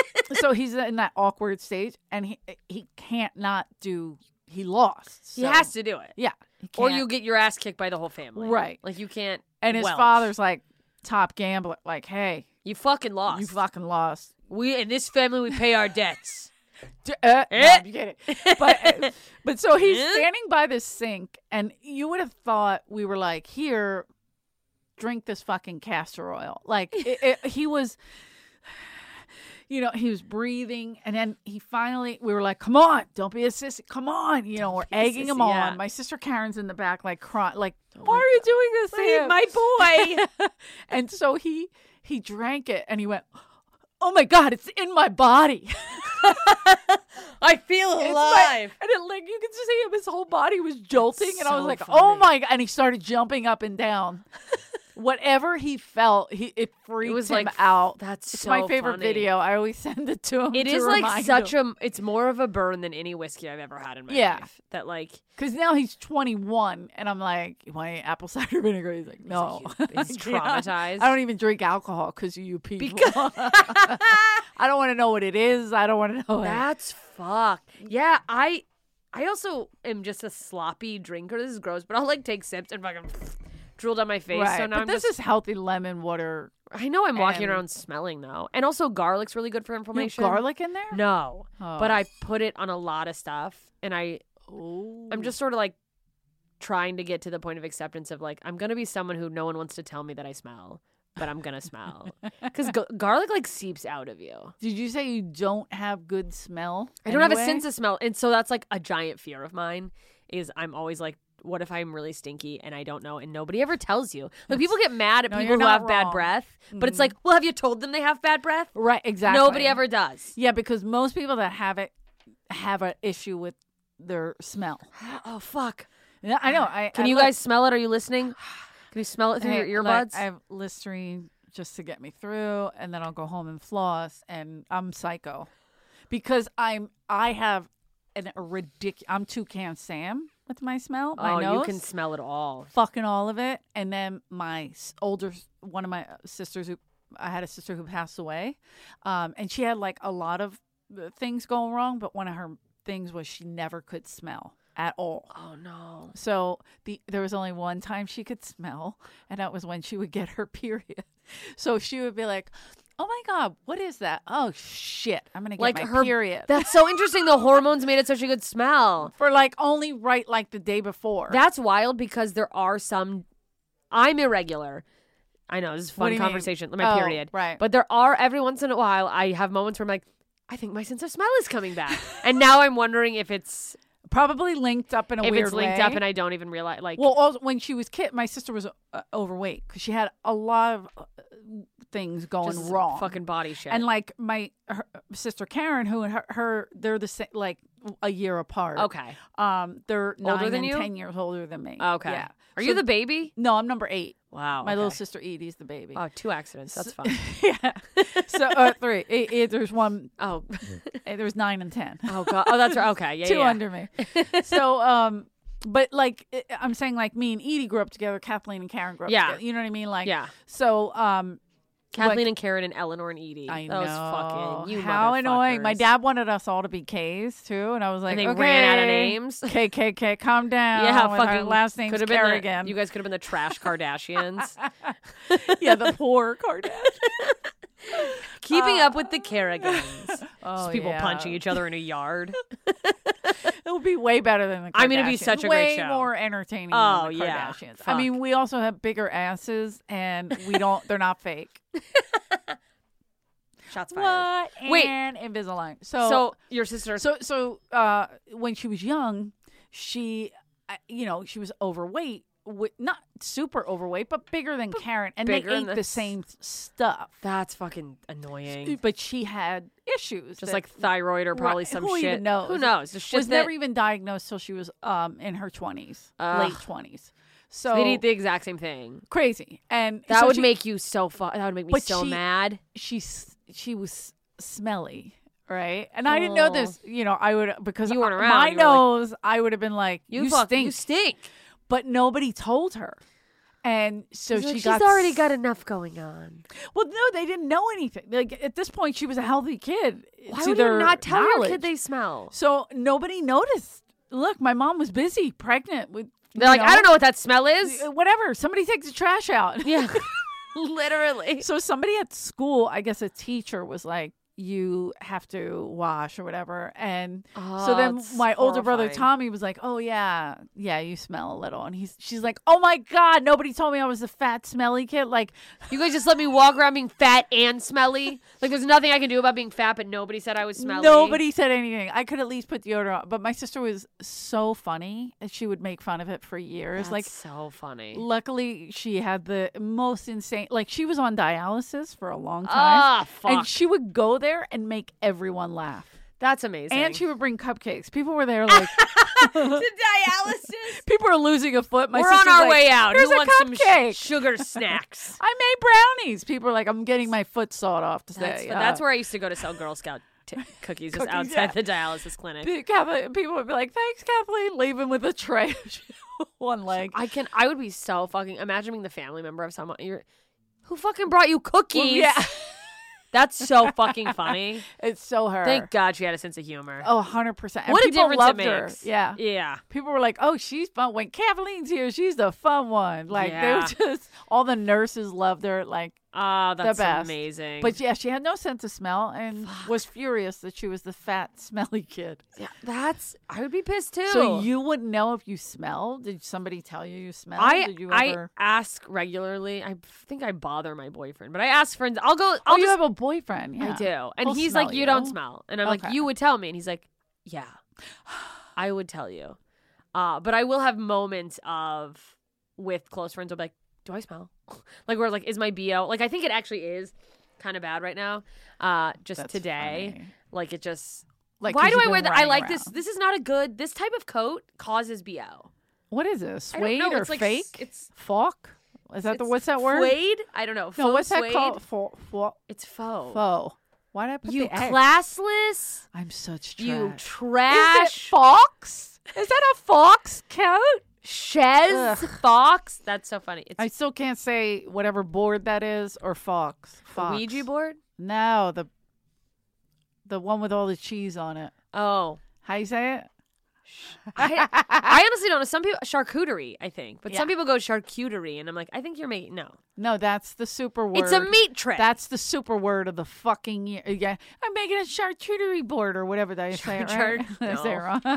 S2: So he's in that awkward stage, and he he can't not do. He lost.
S3: He
S2: so-
S3: has to do it,
S2: Yeah. he
S3: or
S2: can't.
S3: you get your ass kicked by the whole family.
S2: Right.
S3: Like you can't.
S2: And his
S3: welch.
S2: father's like top gambler. Like, hey,
S3: You fucking lost.
S2: you fucking lost.
S3: We in this family we pay our debts.
S2: D- Uh, no,
S3: Eh.
S2: you get it. But uh, but so he's
S3: Eh.
S2: standing by this sink, and you would have thought we were like, here, drink this fucking castor oil. Like it, it, he was. You know, he was breathing, and then he finally, we were like, come on, don't be a sissy. Come on. You know, we're
S3: be a
S2: egging him
S3: sissy,
S2: on.
S3: yeah.
S2: My sister Karen's in the back, like, crying, like, why are you doing this to him?
S3: my boy.
S2: And so he he drank it, and he went, oh my God, it's in my body.
S3: I feel
S2: It's
S3: alive.
S2: my- and it, like, you could just see him, his whole body was jolting, and I was
S3: So
S2: like,
S3: funny.
S2: oh my God. And he started jumping up and down. Whatever he felt, he it freaked
S3: was
S2: him
S3: like,
S2: out.
S3: That's
S2: It's
S3: so
S2: my favorite
S3: funny.
S2: video. I always send it to him.
S3: It
S2: to
S3: is like
S2: remind
S3: such
S2: him.
S3: a. It's more of a burn than any whiskey I've ever had in my
S2: Yeah.
S3: life. That like
S2: Because now he's twenty-one, and I'm like, you want any apple cider vinegar? He's like, no.
S3: like, he's- he's
S2: I can't.
S3: traumatized.
S2: I don't even drink alcohol because of you people.
S3: Because-
S2: I don't want to know what it is. I don't want to know it.
S3: that's fucked. Yeah, I. I also am just a sloppy drinker. This is gross, but I'll like take sips and fucking drool down my face.
S2: Right.
S3: So now
S2: but
S3: I'm
S2: this
S3: just
S2: is healthy lemon water
S3: I know I'm walking
S2: And-
S3: around smelling though. And also garlic's really good for
S2: You have
S3: inflammation.
S2: garlic in there?
S3: No.
S2: Oh.
S3: But I put it on a lot of stuff and I
S2: Ooh.
S3: I'm just sort of like trying to get to the point of acceptance of like I'm going to be someone who no one wants to tell me that I smell, but I'm going to smell. Cuz g- garlic like seeps out of you.
S2: Did you say you don't have good smell?
S3: I don't have a
S2: anyway?
S3: sense of smell. And so that's like a giant fear of mine is I'm always like what if I'm really stinky and I don't know and nobody ever tells you? Like people get mad at
S2: No,
S3: people
S2: you're
S3: who
S2: not
S3: have bad
S2: wrong.
S3: breath, but it's
S2: Mhm.
S3: like, well, have you told them they have bad breath?
S2: Right, exactly.
S3: Nobody ever does.
S2: Yeah, because most people that have it have an issue with their smell.
S3: Oh fuck.
S2: Yeah, I know. I
S3: Can
S2: I
S3: you
S2: look-
S3: guys smell it? Are you listening? Can you smell it through
S2: Hey,
S3: your
S2: like,
S3: earbuds?
S2: I have Listerine just to get me through, and then I'll go home and floss, and I'm psycho because I'm I have an, a ridiculous. I'm Toucan Sam with my smell. My
S3: oh,
S2: nose,
S3: you can smell it all.
S2: fucking all of it, and then my s- older one of my sisters who I had a sister who passed away, um, and she had like a lot of uh, things going wrong, but one of her things was she never could smell at all.
S3: Oh no.
S2: So the there was only one time she could smell, and that was when she would get her period. So she would be like, "Oh my god, what is that? Oh shit, I'm gonna get
S3: Like
S2: my
S3: her
S2: period."
S3: That's so interesting. The hormones made it so she could smell.
S2: For like only right like the day before.
S3: That's wild because there are some. I'm irregular. I know this is a
S2: What do
S3: fun
S2: you mean?
S3: conversation. My
S2: Oh,
S3: period,
S2: right.
S3: But there are every once in a while I have moments where I'm like, I think my sense of smell is coming back, and now I'm wondering if it's
S2: Probably linked up in a
S3: if
S2: weird
S3: it's linked
S2: way.
S3: up and I don't even realize. Like,
S2: Well, also, when she was kid, my sister was uh, overweight because she had a lot of uh, things going
S3: just
S2: wrong.
S3: fucking body shit.
S2: And like my her, sister Karen, who and her, her they're the same, like a year apart.
S3: okay,
S2: Um, they're
S3: Older
S2: nine
S3: than
S2: and
S3: you?
S2: ten years older than me.
S3: okay.
S2: Yeah.
S3: Are
S2: So-
S3: you the baby?
S2: No, I'm number eight.
S3: Wow.
S2: My little
S3: okay.
S2: sister Edie's the baby.
S3: Oh, two accidents. That's
S2: So-
S3: fun.
S2: yeah. So uh, three. Eight, eight, there's one.
S3: Oh,
S2: eh, There's nine and ten.
S3: oh god. Oh, that's right. Okay, yeah,
S2: Two
S3: yeah.
S2: under me. So um, but like I- I'm saying, like me and Edie grew up together. Kathleen and Karen grew up
S3: Yeah.
S2: together. You know what I mean? Like
S3: Yeah.
S2: So um.
S3: Kathleen
S2: like-
S3: and Karen and Eleanor and Edie.
S2: I
S3: that
S2: know.
S3: was fucking you.
S2: How annoying! My
S3: motherfuckers.
S2: dad wanted us all to be K's too, and I was like,
S3: And they
S2: okay,
S3: ran out of names.
S2: K K K, calm down.
S3: Yeah,
S2: with our
S3: fucking
S2: last name's
S3: could have been
S2: Kerrigan.
S3: the, you guys could have been the trash Kardashians.
S2: yeah, the poor Kardashian.
S3: Keeping up with the Kerrigans.
S2: Oh,
S3: Just people
S2: yeah.
S3: punching each other in a yard.
S2: It would be way better than the Kardashians.
S3: I mean, it'd be such a great
S2: way
S3: show.
S2: more entertaining
S3: Oh,
S2: than the
S3: yeah.
S2: Kardashians. I
S3: Fuck.
S2: mean, we also have bigger asses, and we don't. They're not fake.
S3: Shots fired.
S2: What?
S3: Wait.
S2: And Invisalign. So,
S3: So your sister.
S2: so, so, uh, when she was young, she, uh, you know, she was overweight. Wi- not super overweight, but bigger than Karen, and
S3: bigger
S2: they
S3: than
S2: ate the
S3: this-
S2: same stuff.
S3: That's fucking annoying.
S2: But she had issues,
S3: Just
S2: that-
S3: like thyroid or probably
S2: Right.
S3: some
S2: Who
S3: shit.
S2: even knows?
S3: Who knows? Just shit
S2: was
S3: that,
S2: never even diagnosed till she was um in her twenties,
S3: Ugh.
S2: late twenties. So
S3: They'd eat the exact same thing.
S2: crazy, and
S3: That
S2: so
S3: would
S2: she,
S3: make you so fu- That would make me
S2: But
S3: so
S2: she-
S3: mad.
S2: she s- she was smelly, right? And I didn't know
S3: Oh.
S2: this, you know. I would because
S3: You weren't
S2: I-
S3: around,
S2: my
S3: you were like,
S2: nose. I would have been like,
S3: You,
S2: "You,
S3: fuck,
S2: stink,"
S3: You stink.
S2: but nobody told her, and so
S3: She's
S2: she
S3: like,
S2: got
S3: She's already
S2: s-
S3: got enough going on.
S2: Well, no, they didn't know anything. Like at this point, she was a healthy kid.
S3: Why
S2: to
S3: would
S2: their
S3: you not tell your
S2: knowledge.
S3: kid they smell?
S2: So nobody noticed. Look, my mom was busy, pregnant with.
S3: They're
S2: you
S3: like, I don't know what that smell is.
S2: Uh, Whatever. Somebody takes the trash out.
S3: Yeah. Literally.
S2: So somebody at school, I guess a teacher was like, you have to wash or whatever. And so then
S3: that's
S2: my older brother
S3: horrifying.
S2: Tommy was like, oh yeah, yeah, you smell a little. And he's she's like, oh my God, nobody told me I was a fat, smelly kid. Like,
S3: You guys just let me walk around being fat and smelly. Like there's nothing I can do about being fat, but nobody said I was smelly.
S2: nobody said anything. I could at least put deodorant on. But my sister was so funny. And she would make fun of it for years.
S3: That's
S2: like,
S3: so funny.
S2: luckily she had the most insane, like she was on dialysis for a long time.
S3: Ah, fuck.
S2: And she would go there and make everyone laugh.
S3: That's amazing.
S2: And she would bring cupcakes. People were there like,
S3: to dialysis.
S2: people were losing a foot. My
S3: We're on
S2: sister's
S3: our
S2: like,
S3: way out.
S2: Here's
S3: Who
S2: a
S3: wants some
S2: cupcake.
S3: sh- sugar snacks?
S2: I made brownies. People were like, I'm getting my foot sawed off today.
S3: That's,
S2: Uh,
S3: that's where I used to go to sell Girl Scout t- cookies, just
S2: Cookies,
S3: outside
S2: yeah.
S3: the dialysis clinic.
S2: Pe- Kathleen- people would be like, thanks, Kathleen. Leaving with a tray of one leg.
S3: I can. I would be so fucking. Imagine being the family member of someone. You're, who fucking brought you cookies?
S2: Well, yeah.
S3: That's so fucking funny.
S2: It's so her.
S3: Thank God she had a sense of humor.
S2: Oh, one hundred percent. And
S3: what a
S2: people
S3: difference
S2: loved
S3: it
S2: her.
S3: makes.
S2: Yeah.
S3: Yeah.
S2: People were like, oh, she's fun. When Kathleen's here, she's the fun one. Like,
S3: Yeah.
S2: they were just, all the nurses loved her. Like,
S3: Oh, that's
S2: the best.
S3: amazing.
S2: But yeah, she had no sense of smell and was furious that she was the fat, smelly kid.
S3: yeah, that's I would be pissed too.
S2: So you wouldn't know if you smell? Did somebody tell you you smell?
S3: I
S2: Did you
S3: I
S2: ever?
S3: ask regularly. I think I bother my boyfriend, but I ask friends. I'll go.
S2: Oh,
S3: I'll
S2: you
S3: just,
S2: have a boyfriend. Yeah.
S3: I do, and
S2: He'll
S3: he's
S2: smell
S3: like, "You
S2: you.
S3: don't smell," and I'm like,
S2: Okay.
S3: "You would tell me," and he's like, "Yeah, I would tell you." Uh, but I will have moments of with close friends. I'm like, "Do I smell?" Like, where like, is my B O? Like, I think it actually is kind of bad right now. Uh, just
S2: That's
S3: today,
S2: funny.
S3: like it just.
S2: Like,
S3: Why
S2: 'cause
S3: do
S2: you've
S3: I wear
S2: been
S3: that? I
S2: running
S3: like this.
S2: around.
S3: This is not a good. This type of coat causes B O.
S2: What is this?
S3: I don't
S2: Suede
S3: know,
S2: or
S3: it's like s-
S2: fake?
S3: it's-
S2: Falk? Is that the
S3: It's
S2: what's that word?
S3: Suede? I don't know.
S2: No,
S3: Faux
S2: what's that
S3: suede?
S2: called? Faux. Faux.
S3: It's faux.
S2: Faux. Why did I put
S3: You
S2: the X?
S3: classless.
S2: I'm such trash.
S3: You
S2: Is
S3: trash.
S2: it Fox? Is that a Fox coat?
S3: Shez
S2: Ugh.
S3: Fox. That's so funny. It's
S2: I still can't say whatever board that is or Fox.
S3: a
S2: Fox.
S3: Ouija board.
S2: No, the the one with all the cheese on it.
S3: Oh,
S2: How you say it?
S3: I, I honestly don't know. Some people charcuterie, I think, but some
S2: Yeah.
S3: people go charcuterie, and I'm like, I think you're making no.
S2: No, that's the super word.
S3: It's a meat tray.
S2: That's the super word of the fucking year. Yeah, I'm making a charcuterie board or whatever. Did I say it
S3: Char-
S2: right? Did I say it
S3: no.
S2: wrong?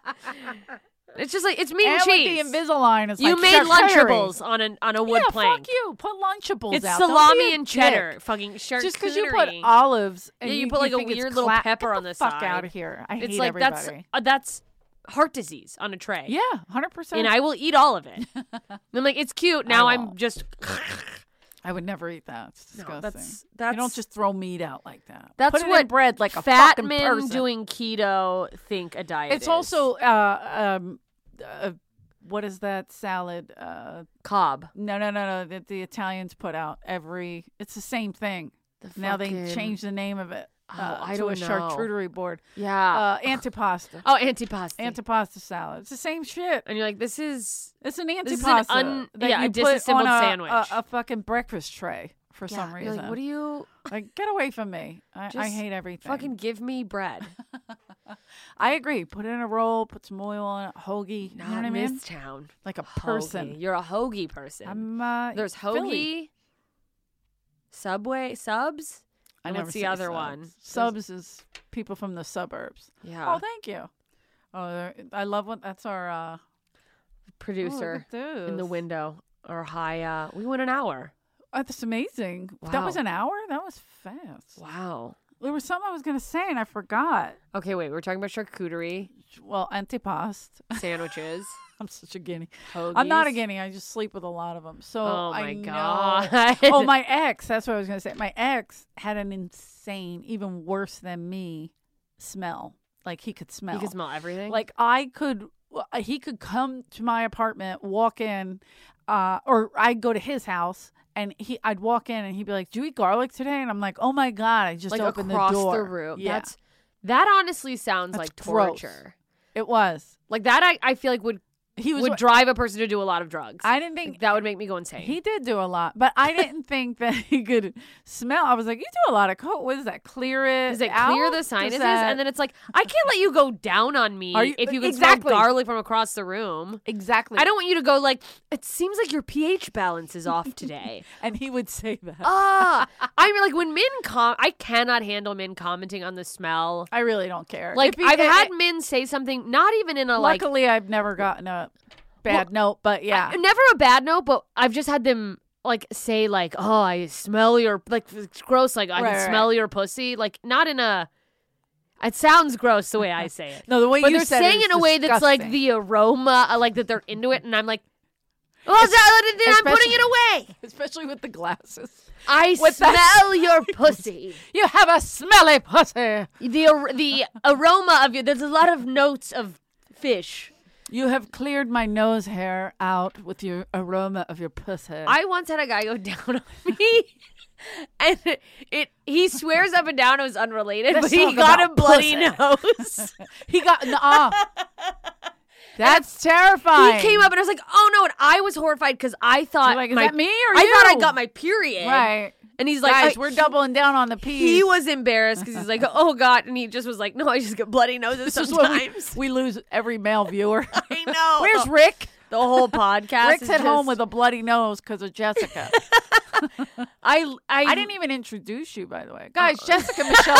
S3: It's just like it's meat and,
S2: And
S3: cheese.
S2: with the Invisalign, it's
S3: you
S2: like
S3: made
S2: charcuterie.
S3: Lunchables on a on a wood
S2: yeah,
S3: plank.
S2: fuck you. Put Lunchables
S3: It's
S2: out. Don't be
S3: salami
S2: a
S3: and cheddar.
S2: dick.
S3: Fucking charcuterie.
S2: Just because you put olives and
S3: Yeah, you
S2: you,
S3: put, like, a
S2: think it's
S3: weird little
S2: cla-
S3: pepper
S2: Get
S3: on the
S2: fuck
S3: side.
S2: out of here. I
S3: It's
S2: hate
S3: like
S2: everybody.
S3: that's uh, that's heart disease on a tray.
S2: Yeah, one hundred percent.
S3: And I will eat all of it. I'm like, it's cute. Now I'm
S2: won't.
S3: just.
S2: I would never eat that. It's
S3: No,
S2: disgusting.
S3: that's that's.
S2: you don't just throw meat out like that.
S3: That's
S2: Put it
S3: what
S2: in bread like a
S3: fat
S2: fucking
S3: men
S2: person.
S3: doing keto think a diet.
S2: It's
S3: is.
S2: also uh, um, uh, what is that salad? Uh,
S3: Cobb.
S2: no, no, no, no. That the Italians put out every. It's the same thing.
S3: The
S2: Now they
S3: fucking-
S2: changed the name of it
S3: Oh,
S2: uh,
S3: I
S2: to
S3: don't
S2: a
S3: know.
S2: charcuterie board.
S3: Yeah.
S2: Uh, antipasta.
S3: oh, antipasti.
S2: Antipasta salad. It's the same shit.
S3: and you're like, this is.
S2: It's an
S3: This is
S2: antipasta.
S3: an un-
S2: that
S3: yeah, a
S2: you put
S3: disassembled
S2: on a,
S3: sandwich.
S2: A, a fucking breakfast tray for
S3: Yeah,
S2: some
S3: you're
S2: reason.
S3: like, what do you
S2: Like, get away from me. I, I
S3: Just
S2: hate everything.
S3: fucking give me bread?
S2: I agree. Put it in a roll, put some oil on it, hoagie. You
S3: Not
S2: know what I
S3: in
S2: mean?
S3: this town.
S2: Like a
S3: Hoagie.
S2: person.
S3: You're a hoagie person.
S2: I'm, uh,
S3: There's hoagie,
S2: Philly.
S3: Subway, subs.
S2: I
S3: And
S2: never
S3: what's the
S2: say
S3: other
S2: subs.
S3: one?
S2: Subs is people from the suburbs.
S3: Yeah.
S2: Oh, thank you. Oh, they're- I love what that's our uh,
S3: Producer
S2: oh, look at
S3: in the
S2: this.
S3: window or high. Uh, we went an hour.
S2: Oh, that's amazing. That was
S3: Wow.
S2: an hour. That was fast.
S3: Wow.
S2: There was something I was gonna say and I forgot.
S3: Okay, wait. We're talking about charcuterie,
S2: Well, antipast.
S3: sandwiches,
S2: I'm such a guinea.
S3: hoagies.
S2: I'm not a guinea. I just sleep with a lot of them. So
S3: Oh
S2: I
S3: my
S2: know-
S3: god.
S2: oh, my ex. That's what I was gonna say. My ex had an insane, even worse than me, smell. Like he could smell.
S3: You can smell everything.
S2: Like I could, he could come to my apartment, walk in, uh, or I'd go to his house. And he, I'd walk in and he'd be like, "Do you eat garlic today?" And I'm like, "Oh my god, I just
S3: like
S2: opened
S3: across
S2: the door."
S3: room.
S2: Yeah,
S3: That's that. Honestly, sounds
S2: That's
S3: like
S2: gross.
S3: torture.
S2: it was.
S3: Like that, I, I feel like would
S2: He was.
S3: would drive a person to do a lot of drugs.
S2: I didn't think
S3: Like, that would make me go insane.
S2: he did do a lot, but I didn't think that he could smell. I was like, "You do a lot of coke. What is that? Clear it?
S3: Does it
S2: out?
S3: clear the
S2: Does
S3: sinuses?
S2: that-
S3: And then it's like, I can't let you go down on me
S2: Are you-
S3: if you can
S2: exactly.
S3: smell garlic from across the room.
S2: exactly."
S3: I don't want you to go like, it seems like your pH balance is off today.
S2: And he would say that.
S3: Ah, I mean, like when men com, I cannot handle men commenting on the smell.
S2: I really don't care.
S3: Like
S2: If he-
S3: I've
S2: eh,
S3: had
S2: eh,
S3: men say something, not even in a like,
S2: Luckily, I've never gotten a bad note, but yeah.
S3: I- never a bad note, but I've just had them like say like, oh, I smell your like it's gross, like I
S2: Right,
S3: can
S2: right.
S3: smell your pussy, like not in a. It sounds gross the way I say it.
S2: no, the way
S3: But
S2: you
S3: they're
S2: said
S3: saying
S2: it
S3: it in a way that's like
S2: disgusting.
S3: the aroma, uh, like that they're into it, and I'm like, oh, so- then I'm putting it away.
S2: especially with the glasses.
S3: I
S2: With
S3: smell
S2: that-
S3: your pussy.
S2: You have a smelly pussy.
S3: The ar- the aroma of you. There's a lot of notes of fish.
S2: You have cleared my nose hair out with your aroma of your pussy.
S3: I once had a guy go down on me, and it, it he swears up and down it was unrelated,
S2: Let's
S3: but he
S2: talk
S3: got a
S2: about
S3: bloody
S2: pussy.
S3: nose.
S2: he got nah. That's terrifying.
S3: He came up and I was like, "Oh no!" And I was horrified because I thought,
S2: You're like, is
S3: my,
S2: that me or
S3: I
S2: you?
S3: thought I got my period,
S2: right.
S3: And he's like,
S2: Guys,
S3: I-
S2: we're
S3: he-
S2: doubling down on the peas.
S3: He was embarrassed because he's like, "Oh God," and he just was like, "No, I just get bloody noses
S2: This is when we,
S3: sometimes."
S2: we lose every male viewer.
S3: I know.
S2: Where's Rick?
S3: The whole podcast.
S2: Rick's
S3: is
S2: at home
S3: just-
S2: with a bloody nose because of Jessica.
S3: I, I
S2: I didn't even introduce you, by the way, guys. Jessica Michelle.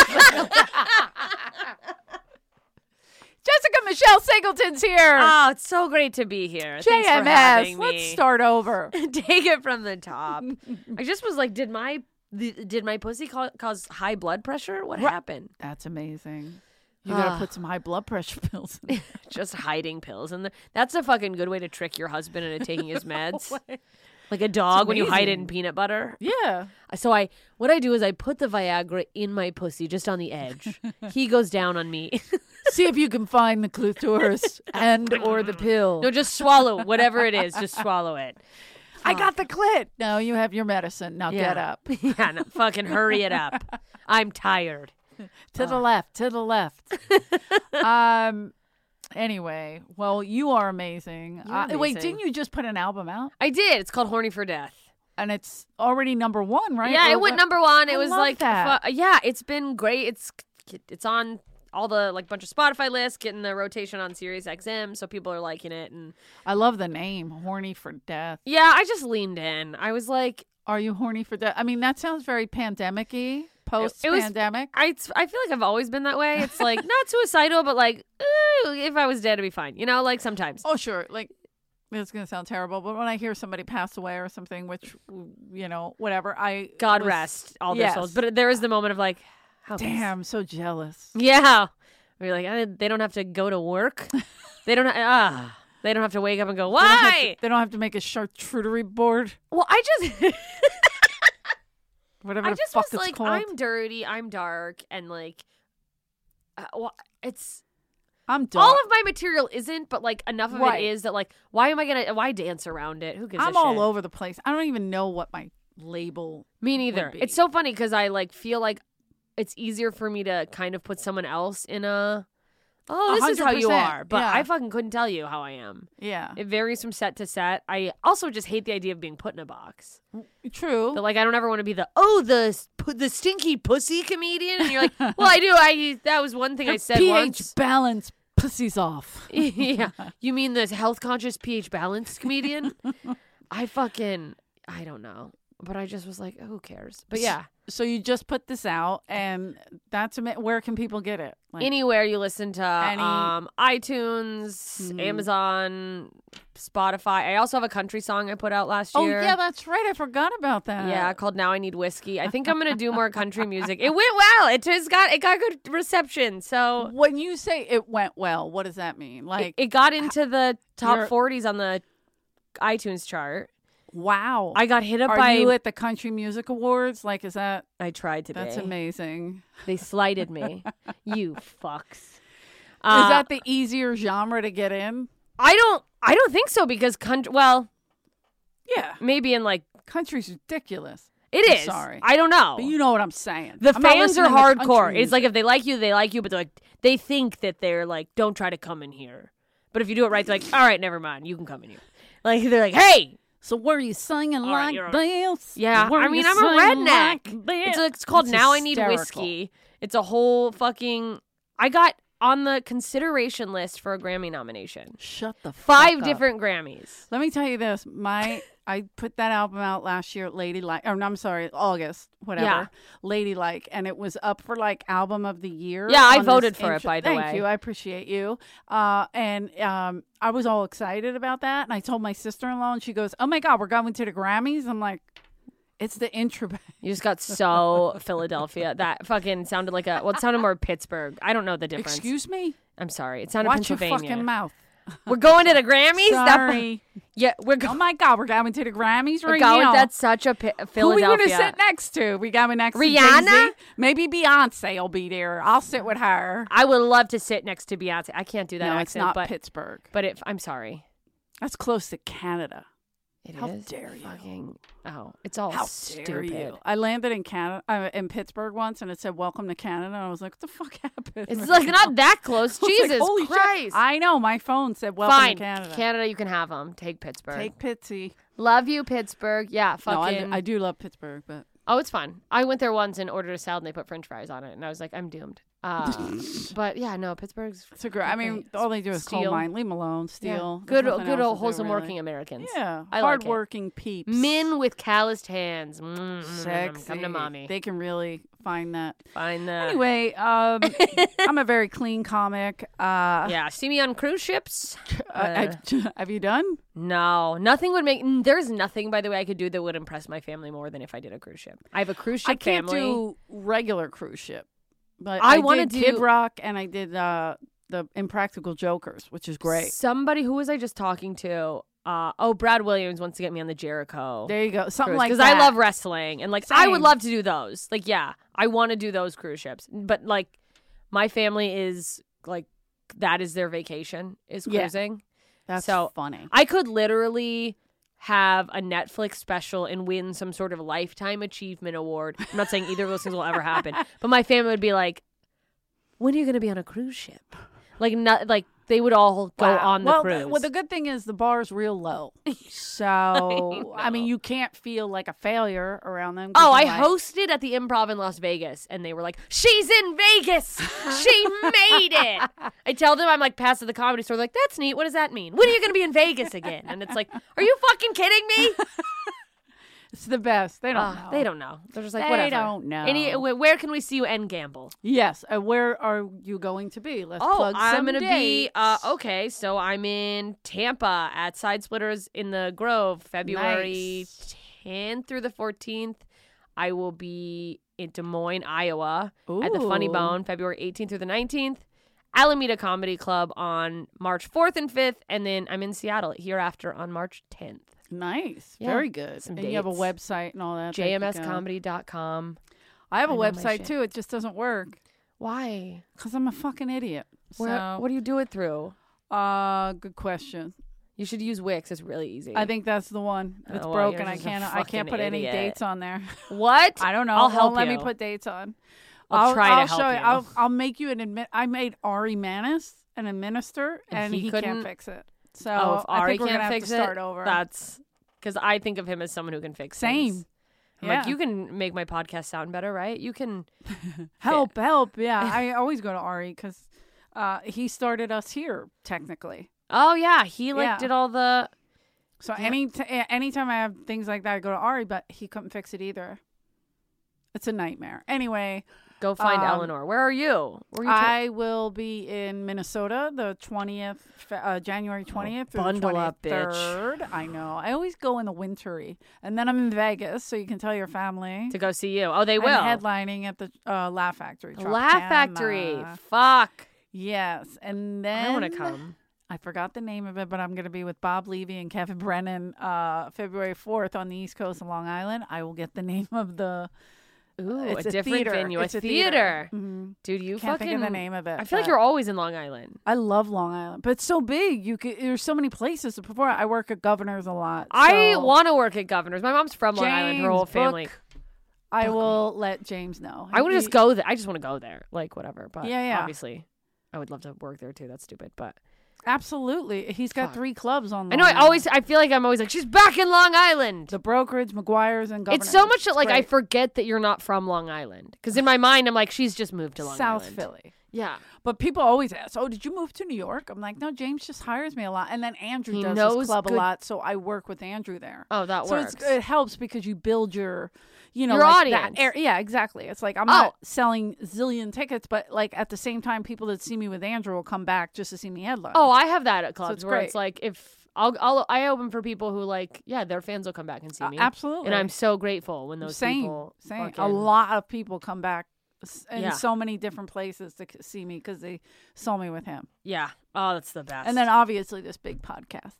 S2: Jessica Michelle Singleton's here.
S3: Oh, it's so great to be here.
S2: J
S3: Thanks
S2: M
S3: for
S2: S.
S3: having me.
S2: Let's start over.
S3: Take it from the top. I just was like, did my did my pussy ca- cause high blood pressure? What
S2: Right.
S3: happened?
S2: That's amazing. You gotta put some high blood pressure pills in.
S3: Just hiding pills in there. That's a fucking good way to trick your husband into taking his meds. Like a dog when you hide it in
S2: amazing.
S3: peanut butter.
S2: Yeah.
S3: So I, what I do is I put the Viagra in my pussy, just on the edge. He goes down on me.
S2: See if you can find the clitoris and or the pill.
S3: No, just swallow whatever it is. Just swallow it.
S2: I got the clit. No, you have your medicine. Now get
S3: Yeah.
S2: up.
S3: Yeah, no, fucking hurry it up. I'm tired.
S2: To the left. To the left. um. Anyway, well, you are amazing.
S3: You're
S2: Uh, wait,
S3: amazing.
S2: didn't you just put an album out?
S3: I did. It's called Horny for Death.
S2: And it's already number one, right?
S3: Yeah,
S2: Or
S3: it went
S2: what-
S3: number one. It
S2: I
S3: was
S2: love
S3: like,
S2: that.
S3: fu- yeah, it's been great. It's it's on all the like bunch of Spotify lists, getting the rotation on Sirius X M, so people are liking it. And
S2: I love the name, Horny for Death.
S3: yeah, I just leaned in. I was like,
S2: Are you horny for death? I mean, that sounds very pandemic-y, post-pandemic.
S3: I I feel like I've always been that way. It's like not suicidal, but like, ooh, if I was dead, it'd be fine. You know, like sometimes.
S2: Oh, sure. Like, it's going to sound terrible, but when I hear somebody pass away or something, which, you know, whatever, I...
S3: God
S2: was-
S3: rest all their
S2: Yes.
S3: souls. But there is the moment of like, how
S2: Damn, so jealous.
S3: Yeah. We're like, I, they don't have to go to work. They don't. Ha- ah. They don't have to wake up and go,
S2: They don't have
S3: why?
S2: to, they don't have to make a charcuterie board,
S3: Well, I just,
S2: whatever
S3: I
S2: the
S3: just
S2: fuck
S3: was
S2: it's
S3: like,
S2: called.
S3: I'm dirty, I'm dark, and like, uh, well, it's
S2: I'm dark.
S3: all of my material isn't, but like enough of
S2: Right.
S3: it is that like, why am I gonna? Why dance around it? Who gives a
S2: I'm
S3: shit?
S2: all over the place. I don't even know what my label...
S3: Me neither.
S2: would be.
S3: It's so funny because I like feel like it's easier for me to kind of put someone else in a. Oh, this is how you
S2: one hundred percent,
S3: are, but
S2: yeah.
S3: I fucking couldn't tell you how I am.
S2: Yeah.
S3: It varies from set to set. I also just hate the idea of being put in a box.
S2: True.
S3: But like, I don't ever want to be the oh the pu- the stinky pussy comedian, and you're like, well, I do. I that was one thing I said
S2: pH
S3: once.
S2: balance pussy's off.
S3: Yeah, you mean this health conscious pH balanced comedian? I fucking I don't know, but I just was like, who cares? But yeah,
S2: So you just put this out, and that's ama- where can people get it? Like,
S3: anywhere you listen to
S2: Any-
S3: um iTunes,
S2: Mhm.
S3: Amazon, Spotify. I also have a country song I put out last
S2: oh
S3: year.
S2: yeah, that's right. I forgot about that.
S3: Yeah, called Now I Need Whiskey. I think I'm gonna do more country music. It went well. It just got it got good reception. So
S2: When you say it went well, what does that mean?
S3: it,
S2: Like,
S3: it got into the top
S2: You're-
S3: forties on the iTunes chart.
S2: wow.
S3: I got hit up
S2: Are
S3: by
S2: you at the Country Music Awards? Like, is that
S3: I tried to
S2: that's
S3: be.
S2: amazing?
S3: They slighted me. You fucks.
S2: is
S3: Uh,
S2: that the easier genre to get in?
S3: I don't I don't think so because country well,
S2: Yeah,
S3: maybe in like
S2: country's ridiculous.
S3: it
S2: I'm
S3: is.
S2: sorry.
S3: I don't know.
S2: But you know what I'm saying.
S3: The
S2: I'm not
S3: fans are
S2: listening to
S3: hardcore.
S2: country
S3: It's like if they like you, they like you, but they're like they think that they're like, don't try to come in here. But if you do it right, they're like, all right, never mind, you can come in here. Like they're like, hey,
S2: So were you singing
S3: All right,
S2: like
S3: you're-
S2: this?
S3: yeah.
S2: Were
S3: I mean,
S2: you
S3: I'm a
S2: singing
S3: redneck.
S2: like this?
S3: It's, it's called
S2: That's
S3: Now I Need
S2: hysterical.
S3: Whiskey. It's a whole fucking. I got on the consideration list for a Grammy nomination.
S2: Shut the
S3: Five
S2: fuck up.
S3: different Grammys.
S2: Let me tell you this. My I put that album out last year, Ladylike. Or no, I'm sorry, August, whatever.
S3: Yeah.
S2: Ladylike, and it was up for like album of the year.
S3: Yeah, I
S2: on this
S3: voted for it,
S2: intro-
S3: by the
S2: Thank
S3: way.
S2: you. I appreciate you. Uh, and um, I was all excited about that. And I told my sister-in-law, and she goes, "Oh my God, we're going to the Grammys." I'm like, "It's the intro."
S3: You just got so Philadelphia. That fucking sounded like a. Well, it sounded more Pittsburgh. I don't know the difference.
S2: Excuse me.
S3: I'm sorry. It sounded
S2: Watch your
S3: Pennsylvania.
S2: fucking mouth.
S3: We're going to the Grammys. That fu-
S2: Sorry.
S3: yeah, we're
S2: Oh
S3: going.
S2: my God, we're going to the Grammys
S3: We're
S2: right
S3: going.
S2: now.
S3: That's such a P-
S2: Who
S3: Philadelphia.
S2: are we going to sit next to? We got me next
S3: Rihanna?
S2: to Jay-Z. Maybe Beyonce will be there. I'll sit with her.
S3: I would love to sit next to Beyonce. I can't do that
S2: No,
S3: accent,
S2: it's not
S3: but
S2: Pittsburgh.
S3: but if I'm sorry,
S2: That's close to Canada.
S3: it
S2: How
S3: is
S2: dare you.
S3: Fucking oh, it's all
S2: How
S3: stupid.
S2: dare you? I landed in Canada, uh, in Pittsburgh once, and it said "Welcome to Canada." And I was like, "What the fuck happened?"
S3: It's like not that close.
S2: I was like,
S3: Jesus
S2: "Holy shit."
S3: Christ!
S2: I know. My phone said "Welcome
S3: Fine,
S2: to Canada."
S3: Canada, you can have them. Take Pittsburgh.
S2: Take Pitsy.
S3: Love you, Pittsburgh. Yeah,
S2: No,
S3: fucking.
S2: I, I do love Pittsburgh, but
S3: Oh, it's fun. I went there once and ordered a salad and they put French fries on it, and I was like, I'm doomed. Uh, but yeah, no, Pittsburgh's.
S2: It's a great. I mean, all they do is coal
S3: Steel.
S2: mine. Leave them alone. Steel.
S3: Yeah. Good,
S2: There's nothing
S3: good
S2: else
S3: old
S2: to do,
S3: wholesome
S2: really.
S3: working Americans.
S2: Yeah,
S3: I like it.
S2: hardworking peeps.
S3: Men with calloused hands. Mm,
S2: Sexy.
S3: Come to mommy.
S2: They can really find that.
S3: Find that.
S2: Anyway, um, I'm a very clean comic. Uh,
S3: Yeah, see me on cruise ships.
S2: uh, I- have you done?
S3: No, nothing would make. There's nothing, by the way, I could do that would impress my family more than if I did a cruise ship. I have a cruise ship
S2: I can't
S3: family.
S2: do regular cruise ship, but
S3: I
S2: I,
S3: wanna
S2: did
S3: do-
S2: Kid Rock and I did uh, the Impractical Jokers, which is great.
S3: Somebody who was I just talking to? Uh, oh, Brad Williams wants to get me on the Jericho.
S2: There you go, something like
S3: Because
S2: that.
S3: I love wrestling and like I would
S2: Same.
S3: love to do those. Like, yeah, I want to do those cruise ships. But like, my family is like that is their vacation is
S2: Yeah.
S3: cruising.
S2: That's
S3: so
S2: funny.
S3: I could literally have a Netflix special and win some sort of lifetime achievement award. I'm not saying either of those things will ever happen, but my family would be like, "When are you going to be on a cruise ship?" Like, not like they would all go
S2: Wow.
S3: on the
S2: well,
S3: cruise.
S2: Well, the good thing is the bar's real low, so I, mean, you can't feel like a failure around them. 'cause
S3: Oh, I
S2: you're like,
S3: hosted at the Improv in Las Vegas, and they were like, "She's in Vegas. She made it." I tell them I'm like past at the Comedy Store. They're like, "That's neat. What does that mean? When are you going to be in Vegas again?" And it's like, "Are you fucking kidding me?"
S2: It's the best. They don't
S3: Uh,
S2: know.
S3: they don't know. They're just like,
S2: They
S3: whatever.
S2: don't know.
S3: Any, wh- where can we see you and gamble?
S2: Yes. Uh, where are you going to be? Let's
S3: Oh,
S2: plug
S3: I'm
S2: some
S3: gonna
S2: dates.
S3: be. Uh, okay, so I'm in Tampa at Side Splitters in the Grove, February
S2: Nice.
S3: tenth through the fourteenth. I will be in Des Moines, Iowa, at the Funny
S2: Ooh.
S3: Bone, February eighteenth through the nineteenth. Alameda Comedy Club on March fourth and fifth, and then I'm in Seattle at Hereafter on March tenth.
S2: Nice.
S3: Yeah,
S2: Very good.
S3: some
S2: and you have a
S3: dates.
S2: website and all that. that
S3: J M
S2: you
S3: S
S2: go-
S3: comedy dot com.
S2: I have a
S3: I know my
S2: website
S3: shit.
S2: too. It just doesn't work
S3: Why?
S2: because I'm a fucking idiot.
S3: Where,
S2: So,
S3: what do you do it through?
S2: uh, good question.
S3: You should use Wix. It's really easy.
S2: I think that's the one. It's
S3: Oh, well,
S2: broken.
S3: you're
S2: I
S3: just a
S2: can't. I can't
S3: fucking
S2: put any
S3: idiot.
S2: dates on there.
S3: What?
S2: I don't know.
S3: I'll
S2: It
S3: help
S2: won't let me
S3: you.
S2: put dates on.
S3: I'll try to
S2: I'll
S3: help
S2: show
S3: you.
S2: I'll, I'll make you an admit. I made Ari Manis an administer,
S3: And
S2: and
S3: he
S2: he,
S3: couldn't-
S2: can't fix it. So
S3: Oh, if
S2: I
S3: Ari
S2: think we're
S3: can't
S2: gonna
S3: fix
S2: have to start
S3: it,
S2: over.
S3: that's because I think of him as someone who can fix
S2: Same.
S3: things. I'm
S2: Yeah.
S3: like, you can make my podcast sound better, right? You can.
S2: help, help. Yeah, I always go to Ari because uh, he started us here technically.
S3: Oh yeah, he like
S2: Yeah.
S3: did all the.
S2: So
S3: Yeah.
S2: any t- anytime I have things like that, I go to Ari, but he couldn't fix it either. It's a nightmare. Anyway,
S3: Go find
S2: Um,
S3: Eleanor. Where are you? Where are you?
S2: I will be in Minnesota the twentieth, uh, January twentieth through the
S3: bundle up, bitch.
S2: twenty-third. I know. I always go in the wintry, and then I'm in Vegas, so you can tell your family.
S3: to go see you. Oh, they
S2: I'm
S3: will.
S2: headlining at the uh, Laugh Factory.
S3: Laugh Factory.
S2: Tropicana.
S3: Fuck.
S2: Yes, and then
S3: I want to come.
S2: I forgot the name of it, but I'm going to be with Bob Levy and Kevin Brennan uh, February fourth on the East Coast of Long Island. I will get the name of the.
S3: Ooh,
S2: it's
S3: a different
S2: theater.
S3: venue.
S2: It's
S3: a
S2: a
S3: theater.
S2: Mhm.
S3: Dude, you
S2: Can't
S3: fucking.
S2: think of the name of it.
S3: I feel like
S2: but-
S3: you're always in Long Island.
S2: I love Long Island, but it's so big. You could, there's so many places to perform. I work at Governor's a lot.
S3: I
S2: so
S3: want to work at Governor's. My mom's from Long Island. Her
S2: James,
S3: whole family.
S2: book- I
S3: book
S2: will let James know.
S3: I want to
S2: He-
S3: just go there. I just want to go there. Like, whatever. But
S2: Yeah, yeah.
S3: obviously, I would love to work there too. That's stupid. But
S2: Absolutely, he's got
S3: Fuck.
S2: three clubs on.
S3: I know.
S2: Long
S3: I always.
S2: Island.
S3: I feel like I'm always like, she's back in Long Island.
S2: the brokerage, McGuire's, and Governor's.
S3: It's so much that
S2: It's
S3: like I
S2: great.
S3: forget that you're not from Long Island. Because in my mind, I'm like, she's just moved to Long
S2: South
S3: Island.
S2: Philly.
S3: Yeah.
S2: But people always ask, "Oh, did you move to New York?" I'm like, "No, James just hires me a lot, and then Andrew
S3: He
S2: does
S3: knows
S2: his club
S3: good-
S2: a lot, so I work with Andrew there.
S3: Oh, that
S2: so
S3: works.
S2: it's, it helps because you build your, you know,
S3: Your
S2: like that
S3: audience.
S2: air- yeah, exactly. It's like I'm
S3: Oh.
S2: not selling zillion tickets, but like at the same time, people that see me with Andrew will come back just to see me headline.
S3: Oh, I have that at clubs
S2: it's
S3: where
S2: great.
S3: it's like if I'll, I'll I open for people who like yeah their fans will come back and see
S2: Uh,
S3: me.
S2: absolutely.
S3: And I'm so grateful when those
S2: same,
S3: people
S2: same. A
S3: fucking-
S2: lot of people come back s- in
S3: Yeah.
S2: so many different places to c- see me because they saw me with him,
S3: Yeah. Oh, that's the best.
S2: and then obviously this big podcast.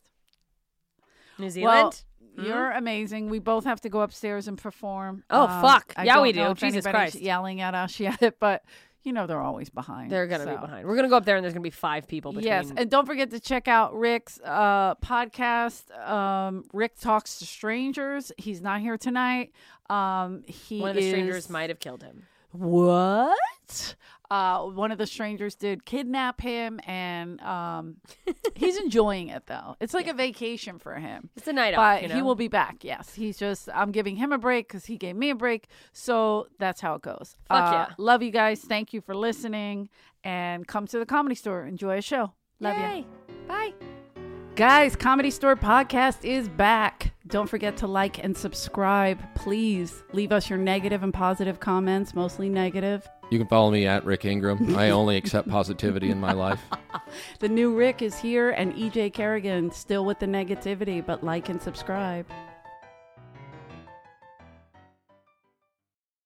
S3: New
S2: Well,
S3: Zealand. Hmm?
S2: you're amazing. We both have to go upstairs and perform.
S3: Oh,
S2: Um,
S3: fuck.
S2: I
S3: Yeah,
S2: don't
S3: we
S2: know
S3: do.
S2: if
S3: Jesus
S2: anybody's
S3: Christ.
S2: yelling at us yet, but you know they're always behind.
S3: They're gonna be
S2: so.
S3: behind. We're gonna go up there and there's gonna be five people between.
S2: Yes, and don't forget to check out Rick's uh, podcast. Um, Rick Talks to Strangers. He's not here tonight. Um, he
S3: one of the
S2: is...
S3: strangers might have killed him.
S2: What? But uh, one of the strangers did kidnap him, and um, he's enjoying it, though. It's like
S3: Yeah.
S2: a vacation for him.
S3: It's a night
S2: But
S3: off, you know?
S2: he will be back, yes. He's just, I'm giving him a break because he gave me a break. So that's how it goes.
S3: Fuck
S2: Uh,
S3: yeah.
S2: Love you guys. Thank you for listening. And come to the Comedy Store. Enjoy a show. Love you.
S3: Yay. Bye.
S2: Guys, Comedy Store Podcast is back. Don't forget to like and subscribe. Please leave us your negative and positive comments, mostly negative.
S4: You can follow me at Rick Ingram. I only accept positivity in my life.
S2: The new Rick is here, and E J Kerrigan still with the negativity, but like and subscribe.